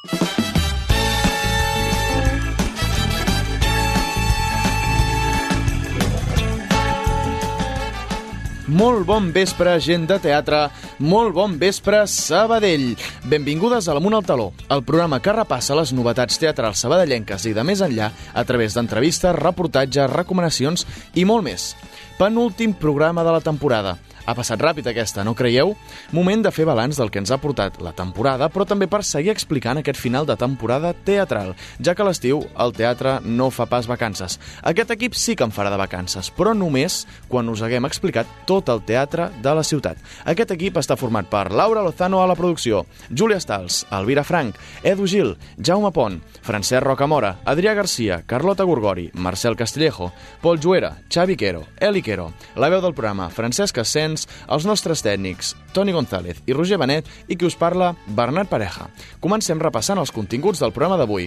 Molt bon vespre, gent de teatre, molt bon vespre, Sabadell. Benvingudes a l'Amunt al Taló, el programa que repassa les novetats teatrals sabadellenques i de més enllà a través d'entrevistes, reportatges, recomanacions i molt més. Penúltim programa de la temporada. Ha passat ràpid aquesta, no creieu? Moment de fer balanç del que ens ha portat la temporada, però també per seguir explicant aquest final de temporada teatral, ja que a l'estiu el teatre no fa pas vacances. Aquest equip sí que en farà de vacances, però només quan us haguem explicat tot el teatre de la ciutat. Aquest equip està format per Laura Lozano a la producció, Júlia Stals, Elvira Frank, Edu Gil, Jaume Pont, Francesc Rocamora, Adrià Garcia, Carlota Gorgori, Marcel Castillejo, Pol Juera, Xavi Quero, Eli Quero, la veu del programa, Francesc Ascens, els nostres tècnics, Toni González i Roger Benet, i qui us parla, Bernat Pareja. Comencem repassant els continguts del programa d'avui.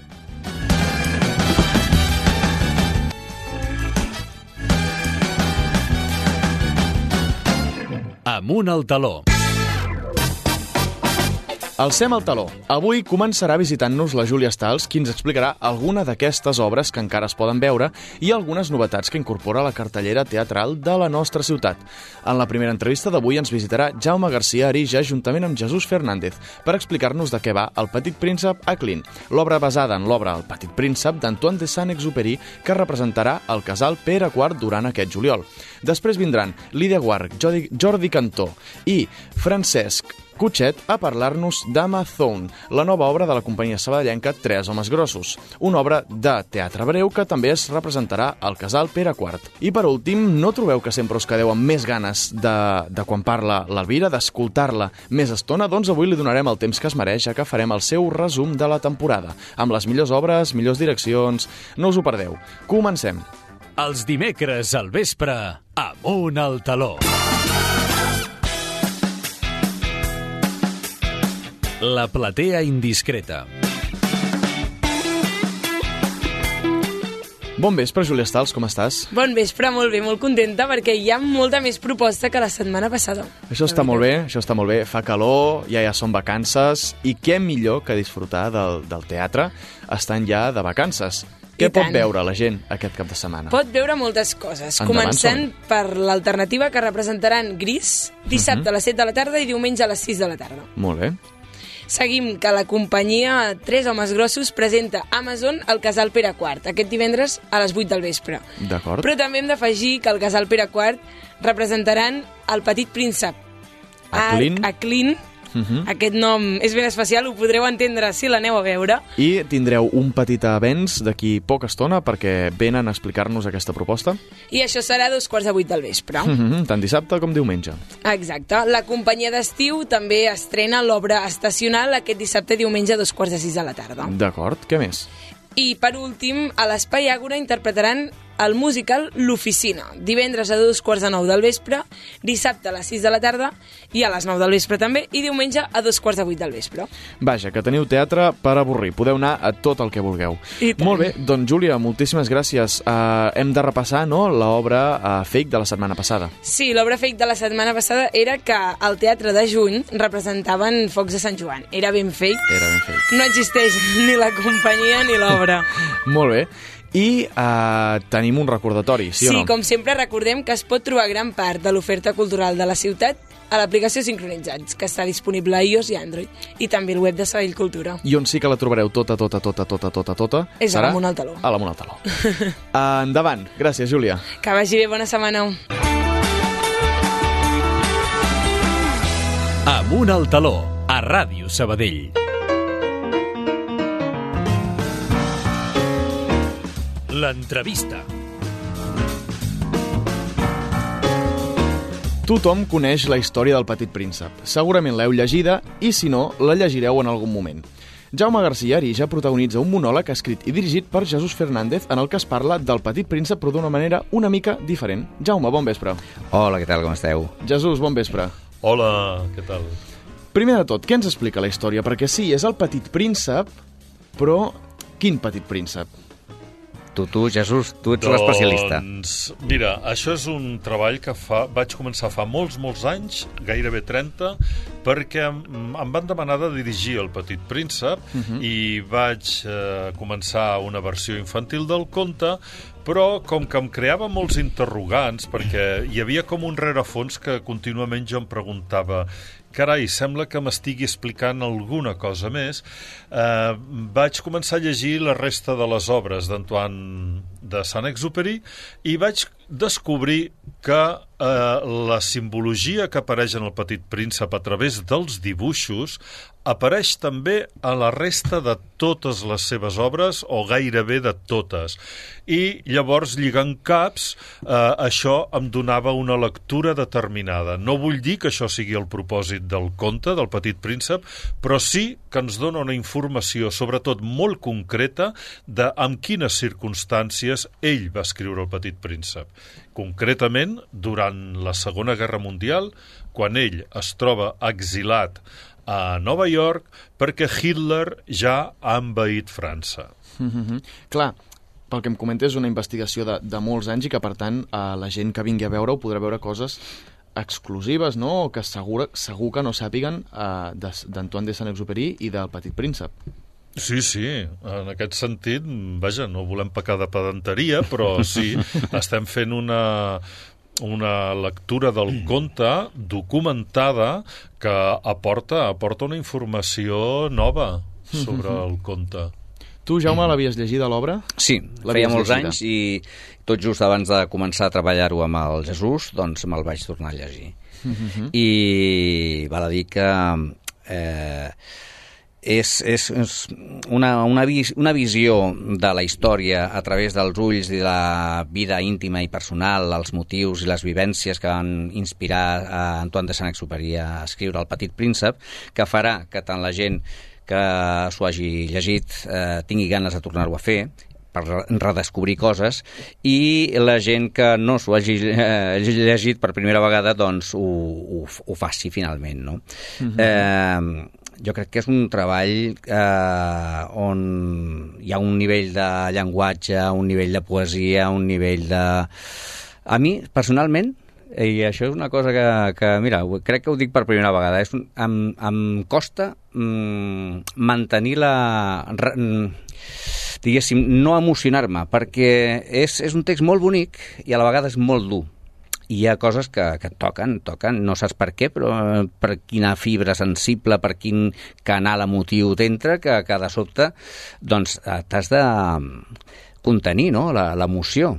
Amunt al taló. Alcem el taló. Avui començarà visitant-nos la Júlia Stals, qui ens explicarà alguna d'aquestes obres que encara es poden veure i algunes novetats que incorpora la cartellera teatral de la nostra ciutat. En la primera entrevista d'avui ens visitarà Jaume Garcia Arija juntament amb Jesús Fernández per explicar-nos de què va El Petit Príncep a Clint, l'obra basada en l'obra El Petit Príncep d'Antoine de Saint-Exupéry que representarà el casal Pere IV durant aquest juliol. Després vindran Lídia Guarch, Jordi Cantó i Francesc Cutxet a parlar-nos d'Amazon, la nova obra de la companyia sabadellenca Tres homes grossos, una obra de teatre breu que també es representarà al casal Pere IV. I per últim, no trobeu que sempre us quedeu amb més ganes de quan parla l'Elvira, d'escoltar-la més estona? Doncs avui li donarem el temps que es mereix, ja que farem el seu resum de la temporada, amb les millors obres, millors direccions. No us ho perdeu. Comencem. Els dimecres al vespre, Amunt al taló. La platea indiscreta. Bon vespre, Júlia Stals, com estàs? Bon vespre, molt bé, molt contenta perquè hi ha molta més proposta que la setmana passada. Això està molt bé, fa calor, ja són vacances, i què millor que disfrutar del teatre estant ja de vacances. Què pot veure la gent aquest cap de setmana? Pot veure moltes coses, Endavant, començant per l'alternativa que representaran Gris, dissabte a les 7 de la tarda i diumenge a les 6 de la tarda. Molt bé. Seguim que la companyia Tres homes grossos presenta Amazon al casal Pere IV, aquest divendres a les 8 del vespre. D'acord. Però també hem d'afegir que al casal Pere IV representaran El Petit Príncep A Clint. Aquest nom és ben especial, ho podreu entendre si l'aneu a veure. I tindreu un petit avenç d'aquí poca estona perquè venen a explicar-nos aquesta proposta. I això serà a 7:45 del vespre. Tant dissabte com diumenge. Exacte. La companyia d'estiu també estrena l'obra estacional aquest dissabte i diumenge a 5:45 de la tarda. D'acord, què més? I per últim, a l'Espai Àgora interpretaran el musical L'Oficina, divendres a 8:45 del vespre, dissabte a les 6 de la tarda i a les 9 del vespre també, i diumenge a 7:45 del vespre. Vaja, que teniu teatre per avorrir. Podeu anar a tot el que vulgueu. Molt bé, doncs Júlia, moltíssimes gràcies. Hem de repassar, no?, l'obra fake de la setmana passada. Sí, l'obra fake de la setmana passada era que al Teatre de Juny representaven Focs de Sant Joan. Era ben fake. No existeix ni la companyia ni l'obra. Molt bé. I tenim un recordatori, sí o no? Sí, com sempre recordem que es pot trobar gran part de l'oferta cultural de la ciutat a l'aplicació Sincronitzats, que està disponible a iOS i Android, i també el web de Sabadell Cultura. I on sí que la trobareu tota, és a l'Amunt al Taló. A l'Amunt al Taló. Endavant. Gràcies, Júlia. Que vagi bé, bona setmana. Amunt al Taló, a Ràdio Sabadell. L'entrevista. Tothom coneix la història del Petit Príncep. Segurament l'heu llegida i, si no, la llegireu en algun moment. Jaume Garcia Arija protagonitza un monòleg escrit i dirigit per Jesús Fernández en el que es parla del Petit Príncep però d'una manera una mica diferent. Jaume, bon vespre. Hola, què tal, com esteu? Jesús, bon vespre. Hola, què tal? Primer de tot, què ens explica la història? Perquè sí, és el Petit Príncep, però quin Petit Príncep? Tu, Jesús, tu ets l'especialista. Doncs, mira, això és un treball que vaig començar fa molts anys, gairebé 30, perquè em van demanar de dirigir El Petit Príncep i vaig començar una versió infantil del conte, però com que em creava molts interrogants, perquè hi havia com un rerefons que contínuament jo em preguntava carai, sembla que m'estigui explicant alguna cosa més, vaig començar a llegir la resta de les obres d'Antoine de Saint-Exupéry i vaig descobrir que la simbologia que apareix en El Petit Príncep a través dels dibuixos apareix també a la resta de totes les seves obres, o gairebé de totes. I llavors, lligant caps, això em donava una lectura determinada. No vull dir que això sigui el propòsit del conte, del Petit Príncep, però sí que ens dona una informació, sobretot molt concreta, de amb quines circumstàncies ell va escriure El Petit Príncep. Concretament, durant la Segona Guerra Mundial, quan ell es troba exilat a Nova York perquè Hitler ja ha envaït França. Clar, pel que em comentes, és una investigació de molts anys i que, per tant, la gent que vingui a veure-ho podrà veure coses exclusives, no? O que segur que no sàpiguen d'Antoine de Saint-Exupéry i del Petit Príncep. Sí, en aquest sentit, vaja, no volem pecar de pedanteria, però sí, estem fent una lectura del conte documentada que aporta una informació nova sobre el conte. Tu, Jaume, l'havies llegit a l'obra? Sí, feia molts anys i tot just abans de començar a treballar-ho amb el Jesús, doncs me'l vaig tornar a llegir. I val a dir que és una visió de la història a través dels ulls de la vida íntima i personal, els motius i les vivències que van inspirar a Antoine de Saint-Exupéry a escriure El Petit Príncep, que farà que tant la gent que s'ho hagi llegit tingui ganes de tornar-ho a fer per redescobrir coses, i la gent que no s'ho hagi llegit per primera vegada doncs ho faci finalment, no? Jo crec que és un treball on hi ha un nivell de llenguatge, un nivell de poesia, un nivell de... A mi, personalment, i això és una cosa que mira, crec que ho dic per primera vegada, em costa mantenir diguéssim, no emocionar-me, perquè és un text molt bonic i a la vegada és molt dur. I hi ha coses que et toquen, no saps per què, però per quina fibra sensible, per quin canal emotiu t'entra, que de sobte doncs t'has de contenir, no?, l'emoció,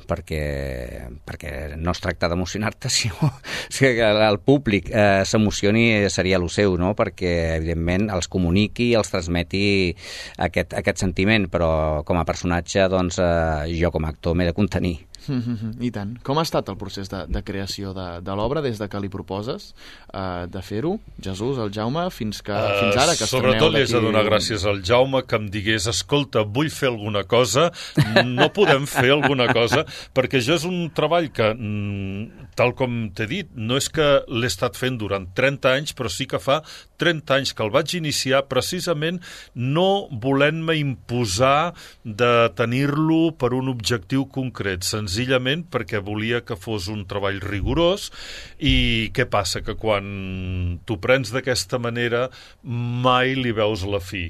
perquè no es tracta d'emocionar-te, sinó que el públic s'emocioni seria el seu, no?, perquè evidentment els comuniqui i els transmeti aquest sentiment, però com a personatge doncs jo com a actor m'he de contenir. I tant. Com ha estat el procés de creació de l'obra des de que li proposes de fer-ho, Jesús, el Jaume, fins ara que estreneu sobretot li haig de donar gràcies al Jaume que em digués, escolta, vull fer alguna cosa, no podem fer alguna cosa, perquè jo és un treball que, tal com t'he dit, no és que l'he estat fent durant 30 anys, però sí que fa 30 anys que el vaig iniciar precisament no volent-me imposar de tenir-lo per un objectiu concret, senzillament perquè volia que fos un treball rigorós. I què passa? Que quan t'ho prens d'aquesta manera mai li veus la fi.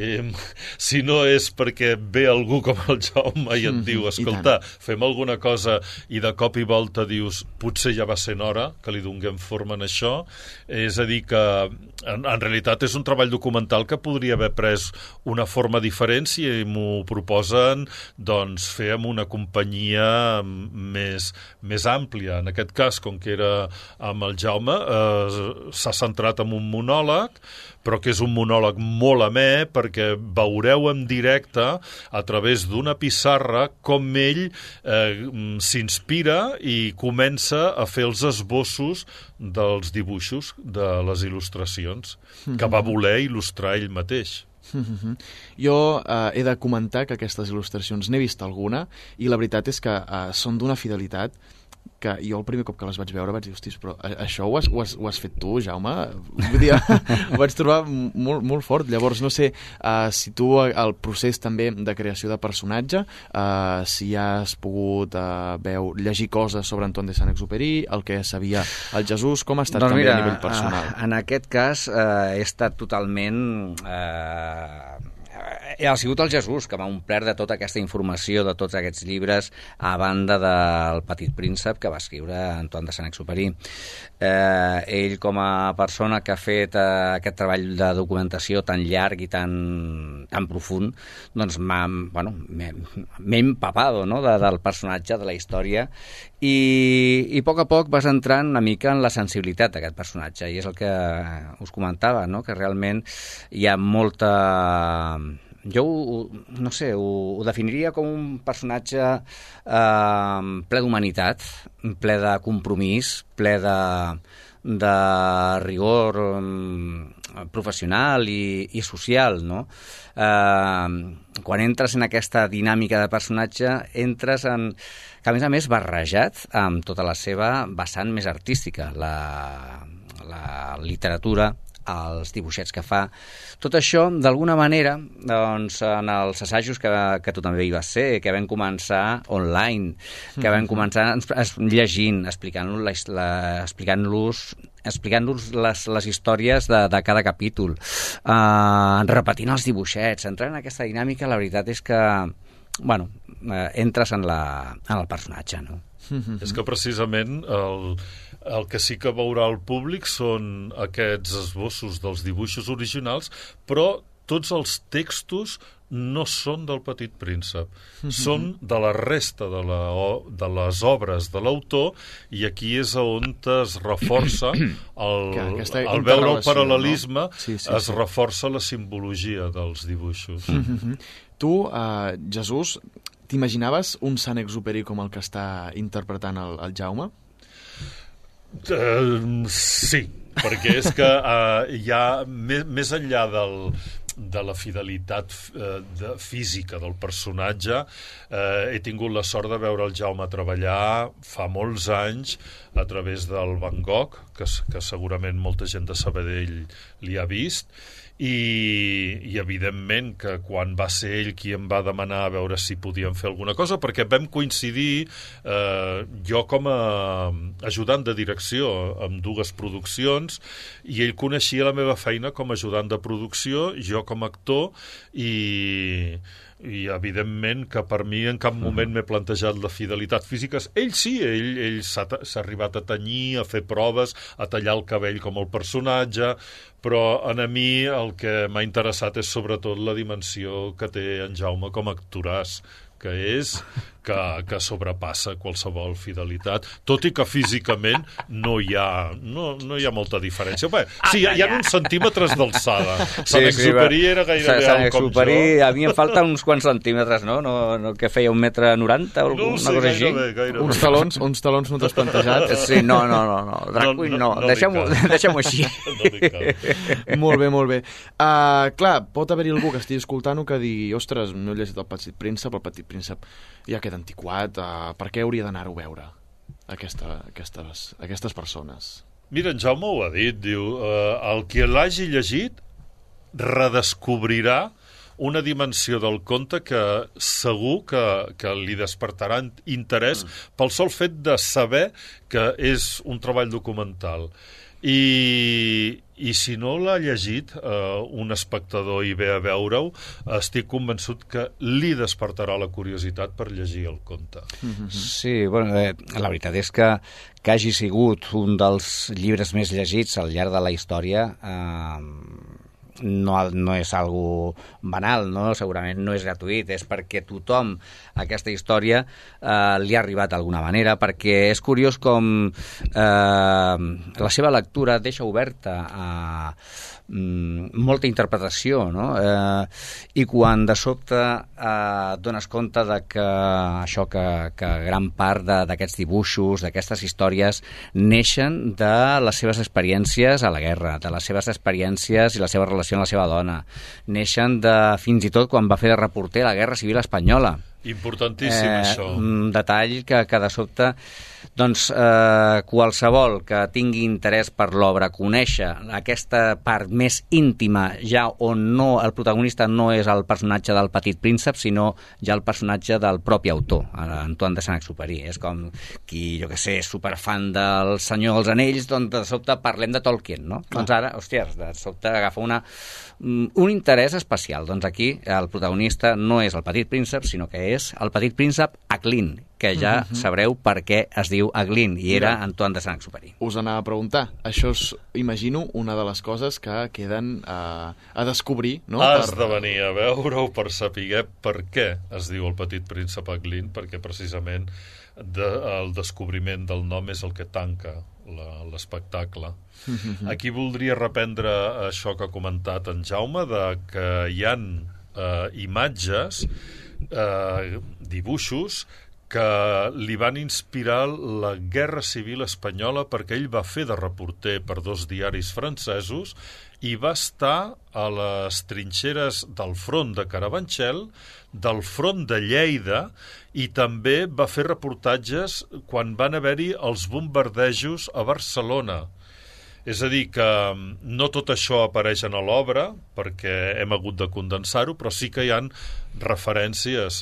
Si no és perquè ve algú com el Jaume i et diu, escolta, fem alguna cosa, i de cop i volta dius, potser ja va sent hora que li donem forma en això. És a dir que en realitat és un treball documental que podria haver pres una forma diferent si m'ho proposen doncs fer amb una companyia més àmplia. En aquest cas, com que era amb el Jaume, s'ha centrat en un monòleg, però que és un monòleg molt amè, perquè veureu en directe a través d'una pissarra com ell s'inspira i comença a fer els esbossos dels dibuixos, de les il·lustracions, que va voler il·lustrar ell mateix. Jo he de comentar que aquestes il·lustracions n'he vist alguna i la veritat és que són d'una fidelitat que jo el primer cop que les vaig veure vaig dir, hostis, però això ho has fet tu, Jaume? Vull dir, ho vaig trobar molt, molt fort. Llavors, no sé si tu el procés també de creació de personatge, si has pogut llegir coses sobre Antoine de Saint-Exupéry, el que sabia el Jesús, com ha estat també a nivell personal? En aquest cas he estat totalment... ha sigut el Jesús que m'ha omplert de tota aquesta informació, de tots aquests llibres, a banda del Petit Príncep que va escriure Antoine de Saint-Exupéry. Ell, com a persona que ha fet aquest treball de documentació tan llarg i tan profund, doncs m'he empapado, no?, del personatge, de la història, i a poc vas entrant una mica en la sensibilitat d'aquest personatge, i és el que us comentava, no?, que realment hi ha molta... Jo, no sé, ho definiria com un personatge ple d'humanitat, ple de compromís, ple de rigor professional i social, no? Quan entres en aquesta dinàmica de personatge, entres en... que a més barrejat amb tota la seva vessant més artística, la literatura, els dibuixets que fa. Tot això, d'alguna manera, doncs, en els assajos que tu també hi vas ser, que vam començar online, que vam començar llegint, explicant-los les històries de cada capítol, repetint els dibuixets, entrant en aquesta dinàmica, la veritat és que, entres en el personatge, no? És que precisament el que sí que veurà el públic són aquests esbossos dels dibuixos originals, però tots els textos no són del Petit Príncep, són de la resta de les obres de l'autor, i aquí és on es reforça al veure el paral·lelisme, no? Es reforça la simbologia dels dibuixos. Tu, Jesús, t'imaginaves un Saint-Exupéry com el que està interpretant el Jaume? Sí, perquè és que hi ha, més enllà de la fidelitat física del personatge, he tingut la sort de veure el Jaume treballar fa molts anys a través del Van Gogh, que segurament molta gent de Sabadell li ha vist, i evidentment que quan va ser ell qui em va demanar a veure si podíem fer alguna cosa, perquè vam coincidir jo com a ajudant de direcció amb dues produccions, i ell coneixia la meva feina com a ajudant de producció, jo com a actor, i evidentment que per mi en cap moment m'he plantejat la fidelitat física. Ell sí, ell s'ha arribat a tenyir, a fer proves, a tallar el cabell com el personatge, però a mi el que m'ha interessat és sobretot la dimensió que té en Jaume com a actoràs, que és que sobrepassa qualsevol fidelitat, tot i que físicament no hi ha molta diferència. Bé, sí, hi ha uns centímetres d'alçada. Saint-Exupéry era gairebé alt com jo. A mi em falten uns quants centímetres, no? No que feia 1,90 m o alguna cosa així. Gairebé. Uns talons no t'has plantejat? Sí, no. Drag Queen no. Deixem-ho així. Molt bé. Clar, pot haver-hi algú que estigui escoltant-ho que digui, ostres, no he llegit el Petit Príncep ja queda antiquat, per què hauria d'anar-ho a veure aquestes persones? Mira, en Jaume ho ha dit, diu, el que l'hagi llegit redescobrirà una dimensió del conte que segur que li despertarà interès pel sol fet de saber que és un treball documental. I si no l'ha llegit un espectador i ve a veure-ho, estic convençut que li despertarà la curiositat per llegir el conte. Sí, la veritat és que hagi sigut un dels llibres més llegits al llarg de la història no és algo banal, no? Segurament no és gratuït, és perquè tothom aquesta història li ha arribat d'alguna manera, perquè és curiós com la seva lectura deixa oberta a molta interpretació, no? I quan de sobte dones compte de que això que gran part d'aquests dibuixos, d'aquestes històries neixen de les seves experiències a la guerra, de les seves experiències i la seva relació amb la seva dona, neixen de fins i tot quan va fer de reporter a la Guerra Civil Espanyola. Importantíssim, això. Un detall que de sobte, doncs, qualsevol que tingui interès per l'obra, conèixer aquesta part més íntima, ja on el protagonista no és el personatge del Petit Príncep, sinó ja el personatge del propi autor, Antoine de Saint-Exupéry. És com qui, jo què sé, és superfan del Senyor dels Anells, doncs de sobte parlem de Tolkien, no? Doncs ara, hòsties, de sobte agafa un interès especial. Doncs aquí el protagonista no és el Petit Príncep, sinó que és el Petit Príncep Acklin, que ja sabreu per què es diu Acklin, i era Antoine de Saint-Exupéry. Us anava a preguntar. Això és, imagino, una de les coses que queden a descobrir, no? Has de venir a veure-ho per saber per què es diu el Petit Príncep Acklin, perquè precisament el descobriment del nom és el que tanca l'espectacle. Aquí voldria reprendre això que ha comentat en Jaume, de que hi ha imatges, dibuixos, que li van inspirar la Guerra Civil Espanyola, perquè ell va fer de reporter per 2 diaris francesos i va estar a les trinxeres del front de Carabanchel, del front de Lleida, i també va fer reportatges quan van haver-hi els bombardejos a Barcelona. És a dir, que no tot això apareix a l'obra, perquè hem hagut de condensar-ho, però sí que hi ha referències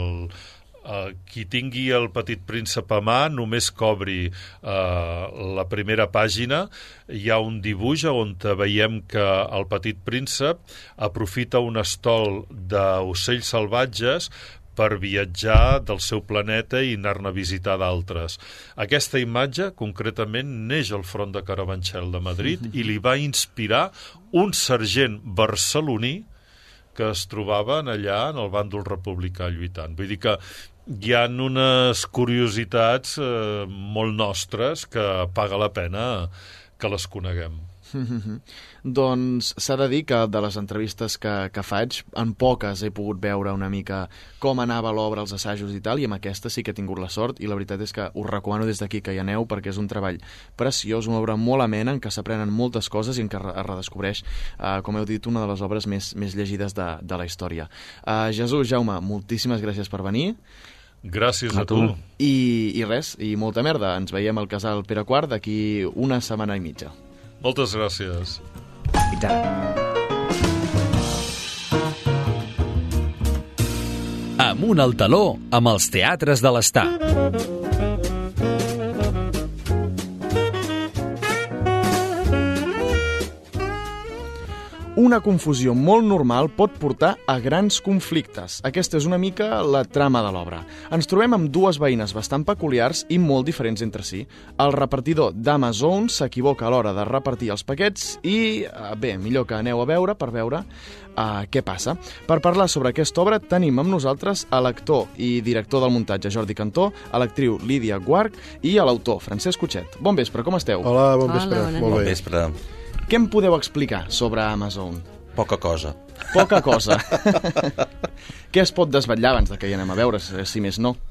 qui tingui el Petit Príncep a mà, només que obri la primera pàgina, hi ha un dibuix on veiem que el Petit Príncep aprofita un estol d'ocells salvatges per viatjar del seu planeta i anar-ne a visitar d'altres. Aquesta imatge, concretament, neix al front de Carabanchel de Madrid i li va inspirar un sergent barceloní que es trobaven allà en el bàndol republicà lluitant. Vull dir que hi ha unes curiositats molt nostres que paga la pena que les coneguem. Doncs s'ha de dir que de les entrevistes que faig, en poques he pogut veure una mica com anava l'obra, els assajos i tal, i amb aquesta sí que he tingut la sort, i la veritat és que us recomano des d'aquí que hi aneu, perquè és un treball preciós, una obra molt amena, en què s'aprenen moltes coses i en què es redescobreix, com heu dit, una de les obres més llegides de la història. Jesús, Jaume, moltíssimes gràcies per venir. Gràcies a tu. I res, i molta merda. Ens veiem al Casal Pere IV d'aquí una setmana i mitja. Moltes gràcies. Fins ara. Amunt al taló amb els teatres de l'Estat. Una confusió molt normal pot portar a grans conflictes. Aquesta és una mica la trama de l'obra. Ens trobem amb 2 veïnes bastant peculiars i molt diferents entre si. El repartidor d'Amazon s'equivoca a l'hora de repartir els paquets i, bé, millor que aneu a veure per veure què passa. Per parlar sobre aquesta obra tenim amb nosaltres a l'actor i director del muntatge Jordi Cantó, a l'actriu Lídia Guarch i a l'autor Francesc Cutxet. Bon vespre, com esteu? Hola, bon vespre. Molt bé. Bon vespre. Què em podeu explicar sobre Amazon? Poca cosa. Poca cosa. Què es pot desvetllar abans que hi anem a veure, si més no?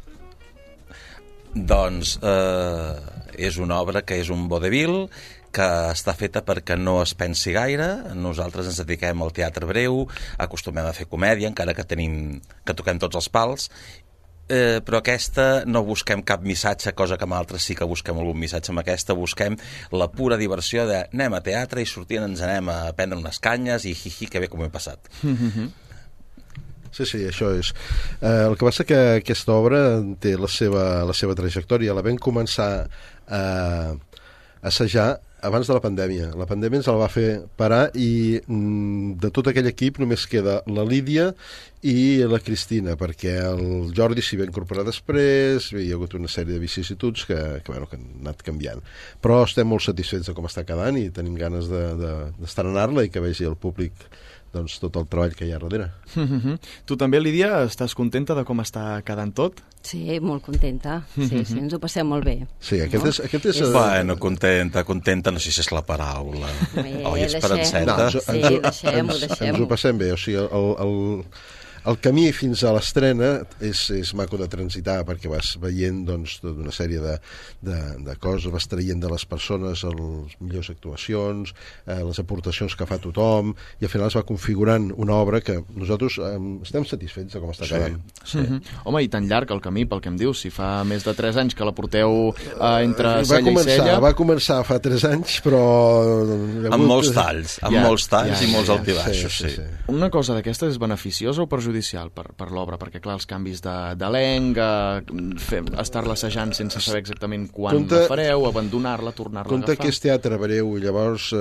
Doncs és una obra que és un vodevil, que està feta perquè no es pensi gaire. Nosaltres ens dediquem al teatre breu, acostumem a fer comèdia, encara que toquem tots els pals, però aquesta no busquem cap missatge, cosa que amb altres sí que busquem algun missatge. Amb aquesta busquem la pura diversió de anem a teatre i sortint ens anem a prendre unes canyes i que bé com ho he passat. Sí, això és. El que passa que aquesta obra té la seva trajectòria. La vam començar a assajar abans de la pandèmia. La pandèmia ens la va fer parar i de tot aquell equip només queda la Lídia i la Cristina, perquè el Jordi s'hi va incorporar després, hi ha hagut una sèrie de vicissituds que han anat canviant. Però estem molt satisfets de com està quedant i tenim ganes d'estrenar-la i que vegi el públic tot el treball que hi ha darrere. Tu també, Lídia, estàs contenta de com està quedant tot? Sí, molt contenta. Sí, ens ho passem molt bé. Sí, aquest és... Bueno, contenta, no sé si és la paraula. Oi, esperanceta. Sí, deixem-ho. Ens ho passem bé, o sigui, El camí fins a l'estrena és maco de transitar, perquè vas veient doncs, tota una sèrie de coses, vas traient de les persones les millors actuacions, les aportacions que fa tothom, i al final es va configurant una obra que nosaltres estem satisfets de com està quedant. Sí. Home, i tan llarg el camí, pel que em dius, si fa més de 3 anys que la porteu entre cella i cella... Va començar fa 3 anys, però... Amb molts talls, i molts altibaixos, sí. Una cosa d'aquesta és beneficiosa o perjudicial per l'obra? Perquè, clar, els canvis d'elenc, estar-la assajant sense saber exactament quan la fareu, abandonar-la, tornar-la a agafar... Compte que és teatre breu, i llavors,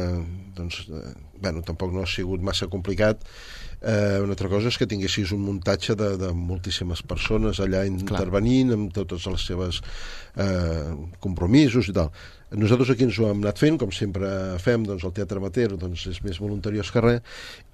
tampoc no ha sigut massa complicat. Una altra cosa és que tinguessis un muntatge de moltíssimes persones allà intervenint amb totes les seves compromisos i tal. Nosaltres aquí ens ho hem anat fent, com sempre fem, doncs el teatre amateur és més voluntariós que res,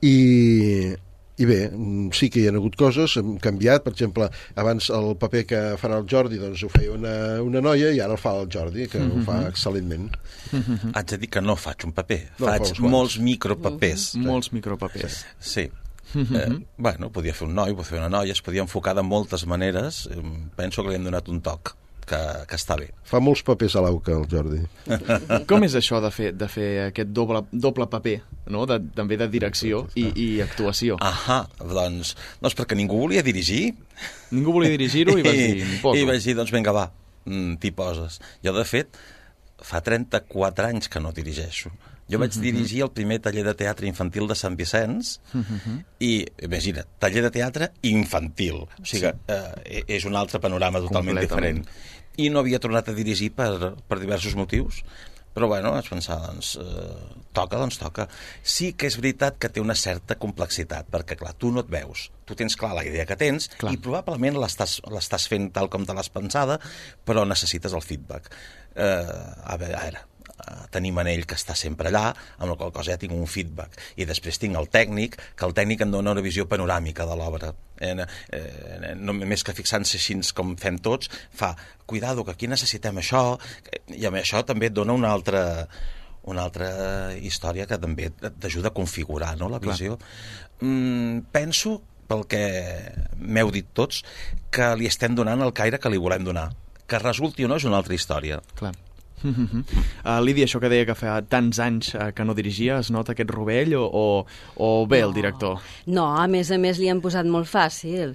i bé, sí que hi ha hagut coses, hem canviat, per exemple, abans el paper que farà el Jordi doncs ho feia una noia i ara el fa el Jordi, que ho fa excel·lentment. Haig de dir que no faig un paper, faig molts micropapers. Molts micropapers. Sí. Podia fer un noi, podia fer una noia, es podia enfocar de moltes maneres. Penso que li hem donat un toc que està bé. Fa molts papers a l'auca, el Jordi. Com és això de fer aquest doble paper, no? També de direcció i actuació? Doncs perquè ningú volia dirigir. Ningú volia dirigir-ho i vas dir, m'hi poso. I vaig dir, doncs vinga, va, t'hi poses. Jo, de fet, fa 34 anys que no dirigeixo. Jo vaig dirigir el primer taller de teatre infantil de Sant Vicenç i, imagina, taller de teatre infantil. O sigui, és un altre panorama totalment diferent. I no havia tornat a dirigir per diversos motius. Però, vaig pensar, toca. Sí que és veritat que té una certa complexitat, perquè, clar, tu no et veus. Tu tens clar la idea que tens i probablement l'estàs fent tal com te l'has pensada, però necessites el feedback. A veure, tenim en ell que està sempre allà, amb la qual cosa ja tinc un feedback, i després tinc el tècnic, que el tècnic em dona una visió panoràmica de l'obra, només que fixant-se així com fem tots, fa, cuidado, que aquí necessitem això, i amb això també et dona una altra història que també t'ajuda a configurar, no?, la visió. Penso, pel que m'heu dit tots, que li estem donant el caire que li volem donar. Que resulti o no és una altra història. Clar. Lídia, això que deia que fa tants anys que no dirigia, es nota aquest rovell o bé el director? No, a més li han posat molt fàcil.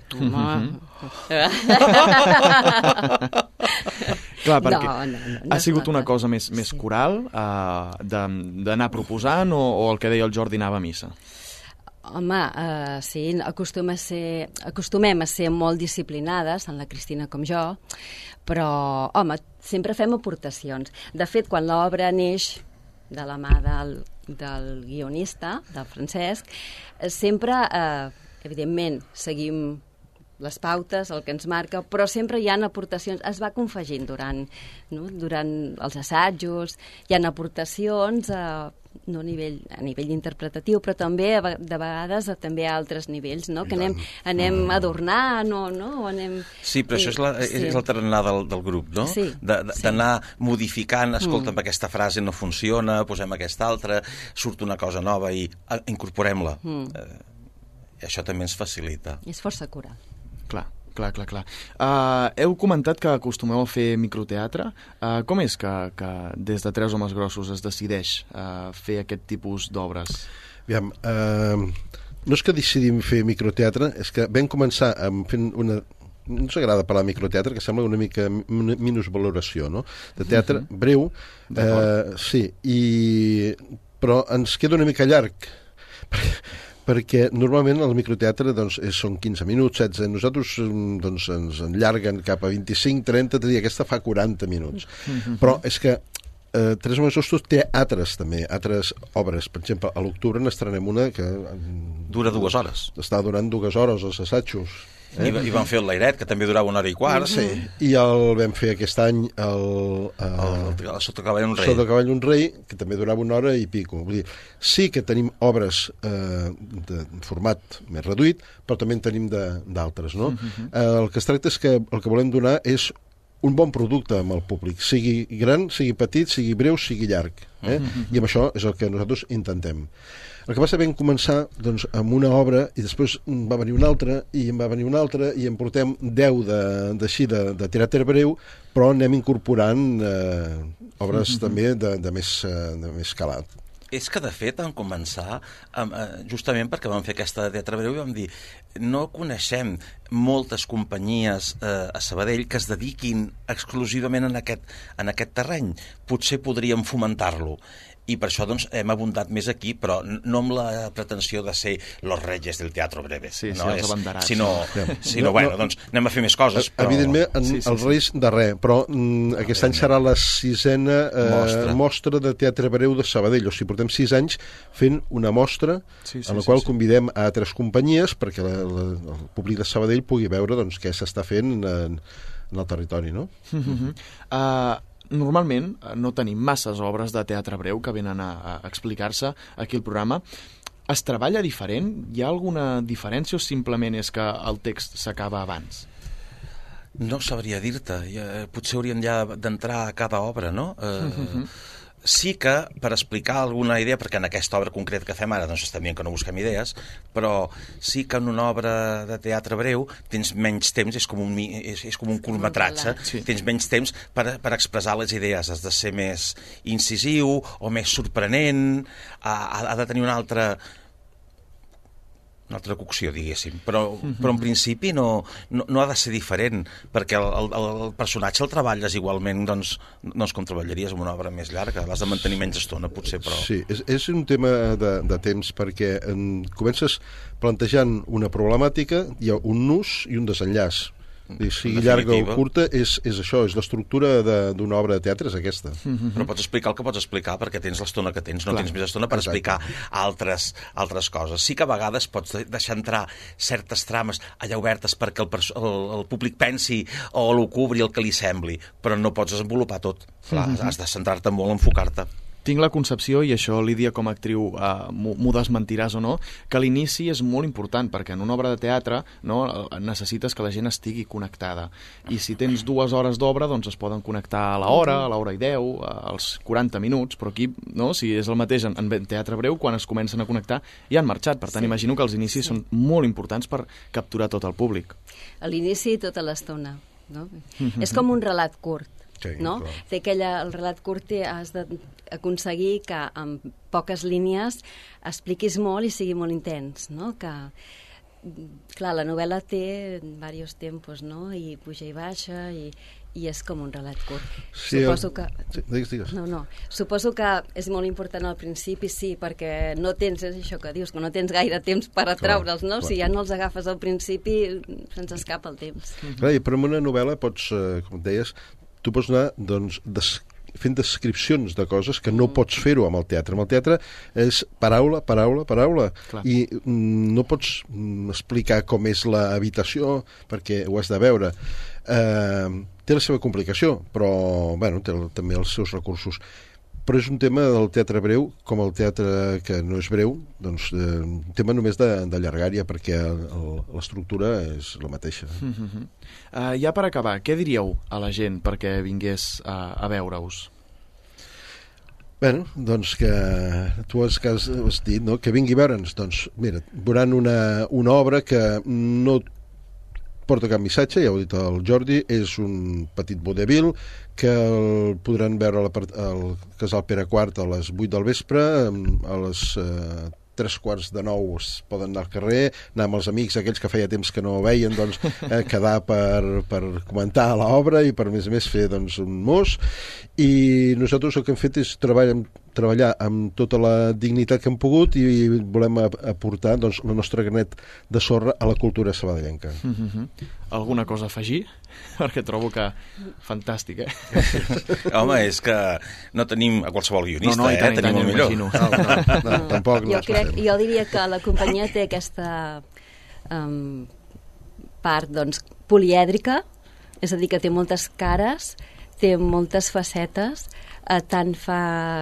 Clar, perquè ha sigut una cosa més coral, d'anar proposant, o el que deia el Jordi anava a missa? Home, sí, acostumem a ser molt disciplinades, tant la Cristina com jo, però, home, sempre fem aportacions. De fet, quan l'obra neix de la mà del guionista, del Francesc, sempre, evidentment, seguim les pautes, el que ens marca, però sempre hi ha aportacions, es va confegint durant els assajos, hi ha aportacions no a nivell interpretatiu, però també de vegades també a altres nivells, no? Que anem adornant o anem... Sí, però això és el tarannà del grup, no? Sí. D'anar modificant, escolta, amb aquesta frase no funciona, posem aquesta altra, surt una cosa nova i incorporem-la. Això també ens facilita. És força cural. Clar. Heu comentat que acostumeu a fer microteatre. Com és que des de Tres homes grossos es decideix fer aquest tipus d'obres? Aviam, no és que decidim fer microteatre, és que vam començar fent una... No ens agrada parlar de microteatre, que sembla una mica minusvaloració, no? De teatre breu, sí, però ens queda una mica llarg, perquè normalment el microteatre són 15 minuts, 16, nosaltres ens enllarguen cap a 25, 30, aquesta fa 40 minuts. Però és que Tres homes grossos té altres obres. Per exemple, a l'octubre n'estrenem una que... Dura 2 hores. Està durant 2 hores, els assajos. I van fer el Lairet, que també durava 1 hora i quart. Sí, i el vam fer aquest any Sota cavall un rei. Sota cavall un rei, que també durava 1 hora i pico. Vull dir, sí que tenim obres de format més reduït, però també en tenim d'altres, no? El que es tracta és que el que volem donar és un bon producte amb el públic, sigui gran, sigui petit, sigui breu, sigui llarg. I amb això és el que nosaltres intentem. El que passa vam començar doncs, amb una obra i després va venir una altra i en va venir una altra i en portem 10 de teatre breu, però anem incorporant obres també de més calat. És que, de fet, vam començar justament perquè vam fer aquesta teatre breu i vam dir no coneixem moltes companyies a Sabadell que es dediquin exclusivament en aquest terreny. Potser podríem fomentar-lo. I per això doncs, hem abundat més aquí, però no amb la pretensió de ser los reyes del teatro breve. Sí, no els abanderats. Sinó, bueno, doncs anem a fer més coses. Però... Evidentment, els reis de res, però aquest any serà la 6a mostra de teatre breu de Sabadell. O sigui, portem 6 anys fent una mostra en la qual convidem a altres companyies perquè el públic de Sabadell pugui veure doncs, què s'està fent en el territori, no? Normalment no tenim masses obres de teatre breu que venen a explicar-se aquí al programa. Es treballa diferent? Hi ha alguna diferència o simplement és que el text s'acaba abans? No sabria dir-te. Potser hauríem ja d'entrar a cada obra, no? Sí que, per explicar alguna idea, perquè en aquesta obra concreta que fem ara doncs estem dient que no busquem idees, però sí que en una obra de teatre breu tens menys temps, és com un curtmetratge, tens menys temps per expressar les idees, has de ser més incisiu o més sorprenent, ha de tenir una altra cocció, diguéssim, però en principi no ha de ser diferent, perquè el personatge el treballes igualment doncs com treballaries en una obra més llarga, l'has de mantenir menys estona potser, però... Sí, és un tema de temps, perquè comences plantejant una problemàtica, hi ha un nus i un desenllaç. Sigui llarga o curta, és això, és l'estructura d'una obra de teatre, és aquesta. Però pots explicar el que pots explicar perquè tens l'estona que tens, no tens més estona per explicar altres coses. Sí que a vegades pots deixar entrar certes trames allà obertes perquè el públic pensi o l'ho cobri el que li sembli, però no pots desenvolupar tot. Clar, has de centrar-te molt, enfocar-te. Tinc la concepció, i això, Lídia, com a actriu, m'ho desmentiràs o no, que l'inici és molt important, perquè en una obra de teatre necessites que la gent estigui connectada. I si tens 2 hores d'obra, doncs es poden connectar a l'hora i 10, als 40 minuts, però aquí, si és el mateix en teatre breu, quan es comencen a connectar, ja han marxat. Per tant, imagino que els inicis són molt importants per capturar tot el públic. A l'inici tota l'estona, no? És com un relat curt. No? El relat curt has d'aconseguir que amb poques línies expliquis molt i sigui molt intens, no? Que, clar, la novel·la té diversos tempos, no? I puja i baixa i és com un relat curt. Sí, suposo que... Digues. Suposo que és molt important al principi, sí, perquè no tens, és això que dius, que no tens gaire temps per atraure'ls, no? Si ja no els agafes al principi, se'ns escapa el temps. Clar, però en una novel·la pots, com deies, tu pots anar doncs, fent descripcions de coses que no pots fer-ho amb el teatre. Amb el teatre és paraula, i no pots explicar com és l'habitació perquè ho has de veure. Té la seva complicació, però té també els seus recursos. Però és un tema del teatre breu, com el teatre que no és breu, doncs un tema només de llargària, perquè l'estructura és la mateixa. Ja per acabar, què diríeu a la gent perquè vingués a veure-us? Bé, doncs que tu has dit, no?, que vingui a veure'ns. Doncs mira, veuran una obra que no porta cap missatge, ja ho ha dit el Jordi, és un petit vodevil que el podran veure al Casal Pere IV a les 8 del vespre, a les 8:45 es poden anar al carrer, anar amb els amics aquells que feia temps que no veien, doncs quedar per comentar l'obra i per més a més fer doncs, un mos. I nosaltres el que hem fet és treballar amb tota la dignitat que hem pogut i volem aportar doncs, la nostra granet de sorra a la cultura sabadellenca. Alguna cosa a afegir? Perquè trobo que fantàstic, Home, és que no tenim a qualsevol guionista, tenim el millor. No, tampoc. Jo diria que la companyia té aquesta part doncs, polièdrica, és a dir, que té moltes cares, té moltes facetes, tant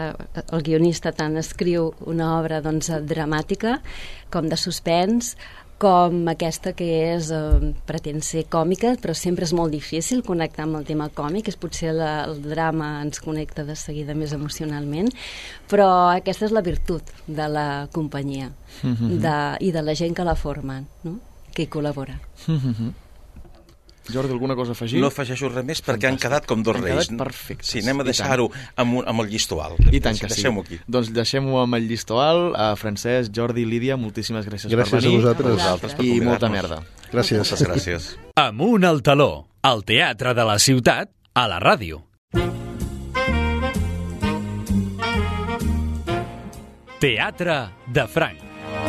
el guionista tant escriu una obra doncs, dramàtica com de suspens, com aquesta que és, pretén ser còmica, però sempre és molt difícil connectar amb el tema còmic, és potser el drama ens connecta de seguida més emocionalment, però aquesta és la virtut de la companyia i de la gent que la forma, no? Que hi col·labora. Jordi, alguna cosa a afegir? No afegeixo res més perquè han quedat com dos reis. Han quedat perfectes. Sí, anem a deixar-ho amb el llistó alt. I tant que sí. Deixem-ho aquí. Doncs deixem-ho amb el llistó alt. Francesc, Jordi, Lídia, moltíssimes gràcies per venir. Gràcies a vosaltres. Per I convidar-nos. molta merda. Gràcies. Moltes gràcies. Amunt al taló, al teatre de la ciutat, a la ràdio. Teatre de Franc.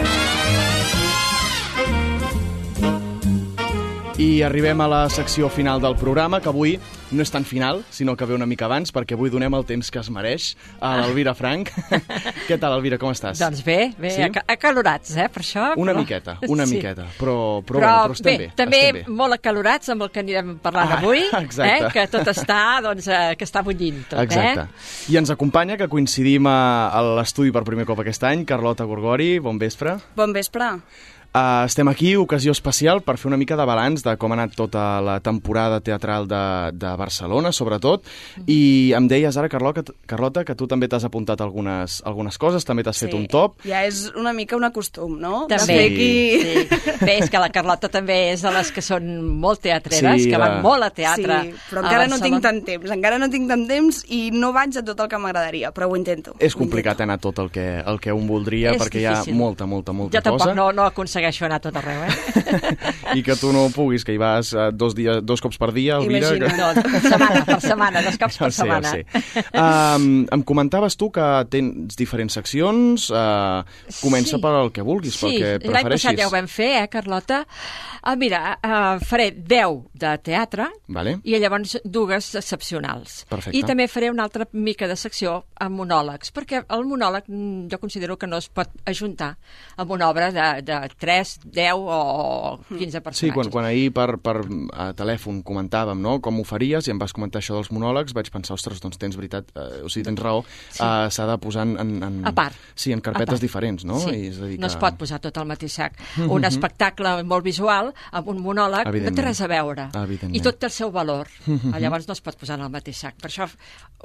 I arribem a la secció final del programa, que avui no és tan final, sinó que ve una mica abans, perquè avui donem el temps que es mereix a l'Elvira Franc. Què tal, Elvira, com estàs? Doncs bé, Sí? acalorats, per això. Una miqueta, però estem bé. També estem bé. molt acalorats amb el que anirem parlant avui, exacte. que tot està, doncs, que està bullint tot, Exacte. I ens acompanya, que coincidim a l'estudi per primer cop aquest any, Carlota Gorgori, bon vespre. Bon vespre. Estem aquí, ocasió especial, per fer una mica de balanç de com ha anat tota la temporada teatral de Barcelona, sobretot, i em deies ara, Carlota, que tu també t'has apuntat algunes coses, també t'has fet un top. Ja és una mica un acostum, no? També. De fer aquí... Sí. Bé, és que la Carlota també és de les que són molt teatreres, Sí, que van molt a teatre. Sí, però encara no tinc tant temps, i no vaig a tot el que m'agradaria, però ho intento. És complicat anar tot el que un voldria, És perquè difícil. hi ha molta Jo cosa. tampoc no aconsegueixo anar a tot arreu, I que tu no puguis, que hi vas dos cops per dia, Elvira. Imagina't. No, per setmana, 2 cops per setmana. Ja ho sé. Em comentaves tu que tens diferents seccions. Comença Sí. per el que vulguis, pel que l'any passat prefereixis. ja ho vam fer, Carlota? Mira, faré 10 de teatre Vale. i llavors 2 excepcionals. Perfecte. I també faré una altra mica de secció amb monòlegs, perquè el monòleg jo considero que no es pot ajuntar amb una obra de 3, 10 o 15 Sí, personatges. quan ahir per telèfon comentàvem, no?, com ho faries, i em vas comentar això dels monòlegs, vaig pensar, ostres, doncs tens veritat, tens raó, s'ha de posar en... A part. Sí, en carpetes A part. diferents, no? Sí, I és a dir no que... es pot posar tot al mateix sac. Un espectacle molt visual amb un monòleg no té Evidentment. res a veure. Evidentment. I tot té el seu valor. Llavors no es pot posar en el mateix sac. Per això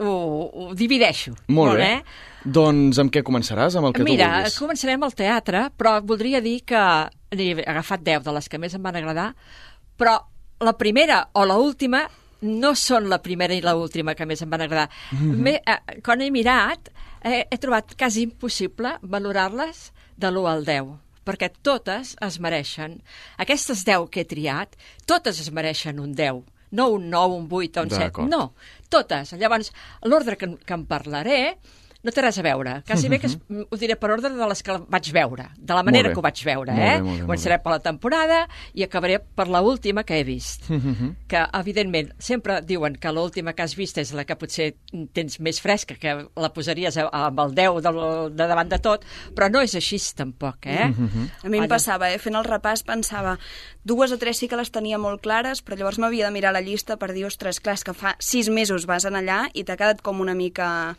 ho divideixo. Molt bé. Doncs amb què començaràs? Amb el que tu Mira, vulguis. començarem al teatre, però voldria dir que he agafat 10 de les que més em van agradar, però la primera o l'última no són la primera i l'última que més em van agradar. Quan he mirat, he trobat quasi impossible valorar-les de l'1 al 10, perquè totes es mereixen. Aquestes 10 que he triat, totes es mereixen un 10. No un 9, un 8 o un 7. D'acord. No, totes. Llavors, l'ordre que en parlaré no té res a veure. Quasi bé que ho diré per ordre de les que vaig veure, de la manera Molt bé. que ho vaig veure. Molt bé, molt bé, Començaré per la temporada i acabaré per l'última que he vist. Que, evidentment, sempre diuen que l'última que has vist és la que potser tens més fresca, que la posaries amb el 10 de davant de tot, però no és així tampoc, A mi em passava, fent el repàs pensava 2 o 3 sí que les tenia molt clares, però llavors m'havia de mirar la llista per dir, ostres, clar, és que fa 6 mesos vas en allà i t'ha quedat com una mica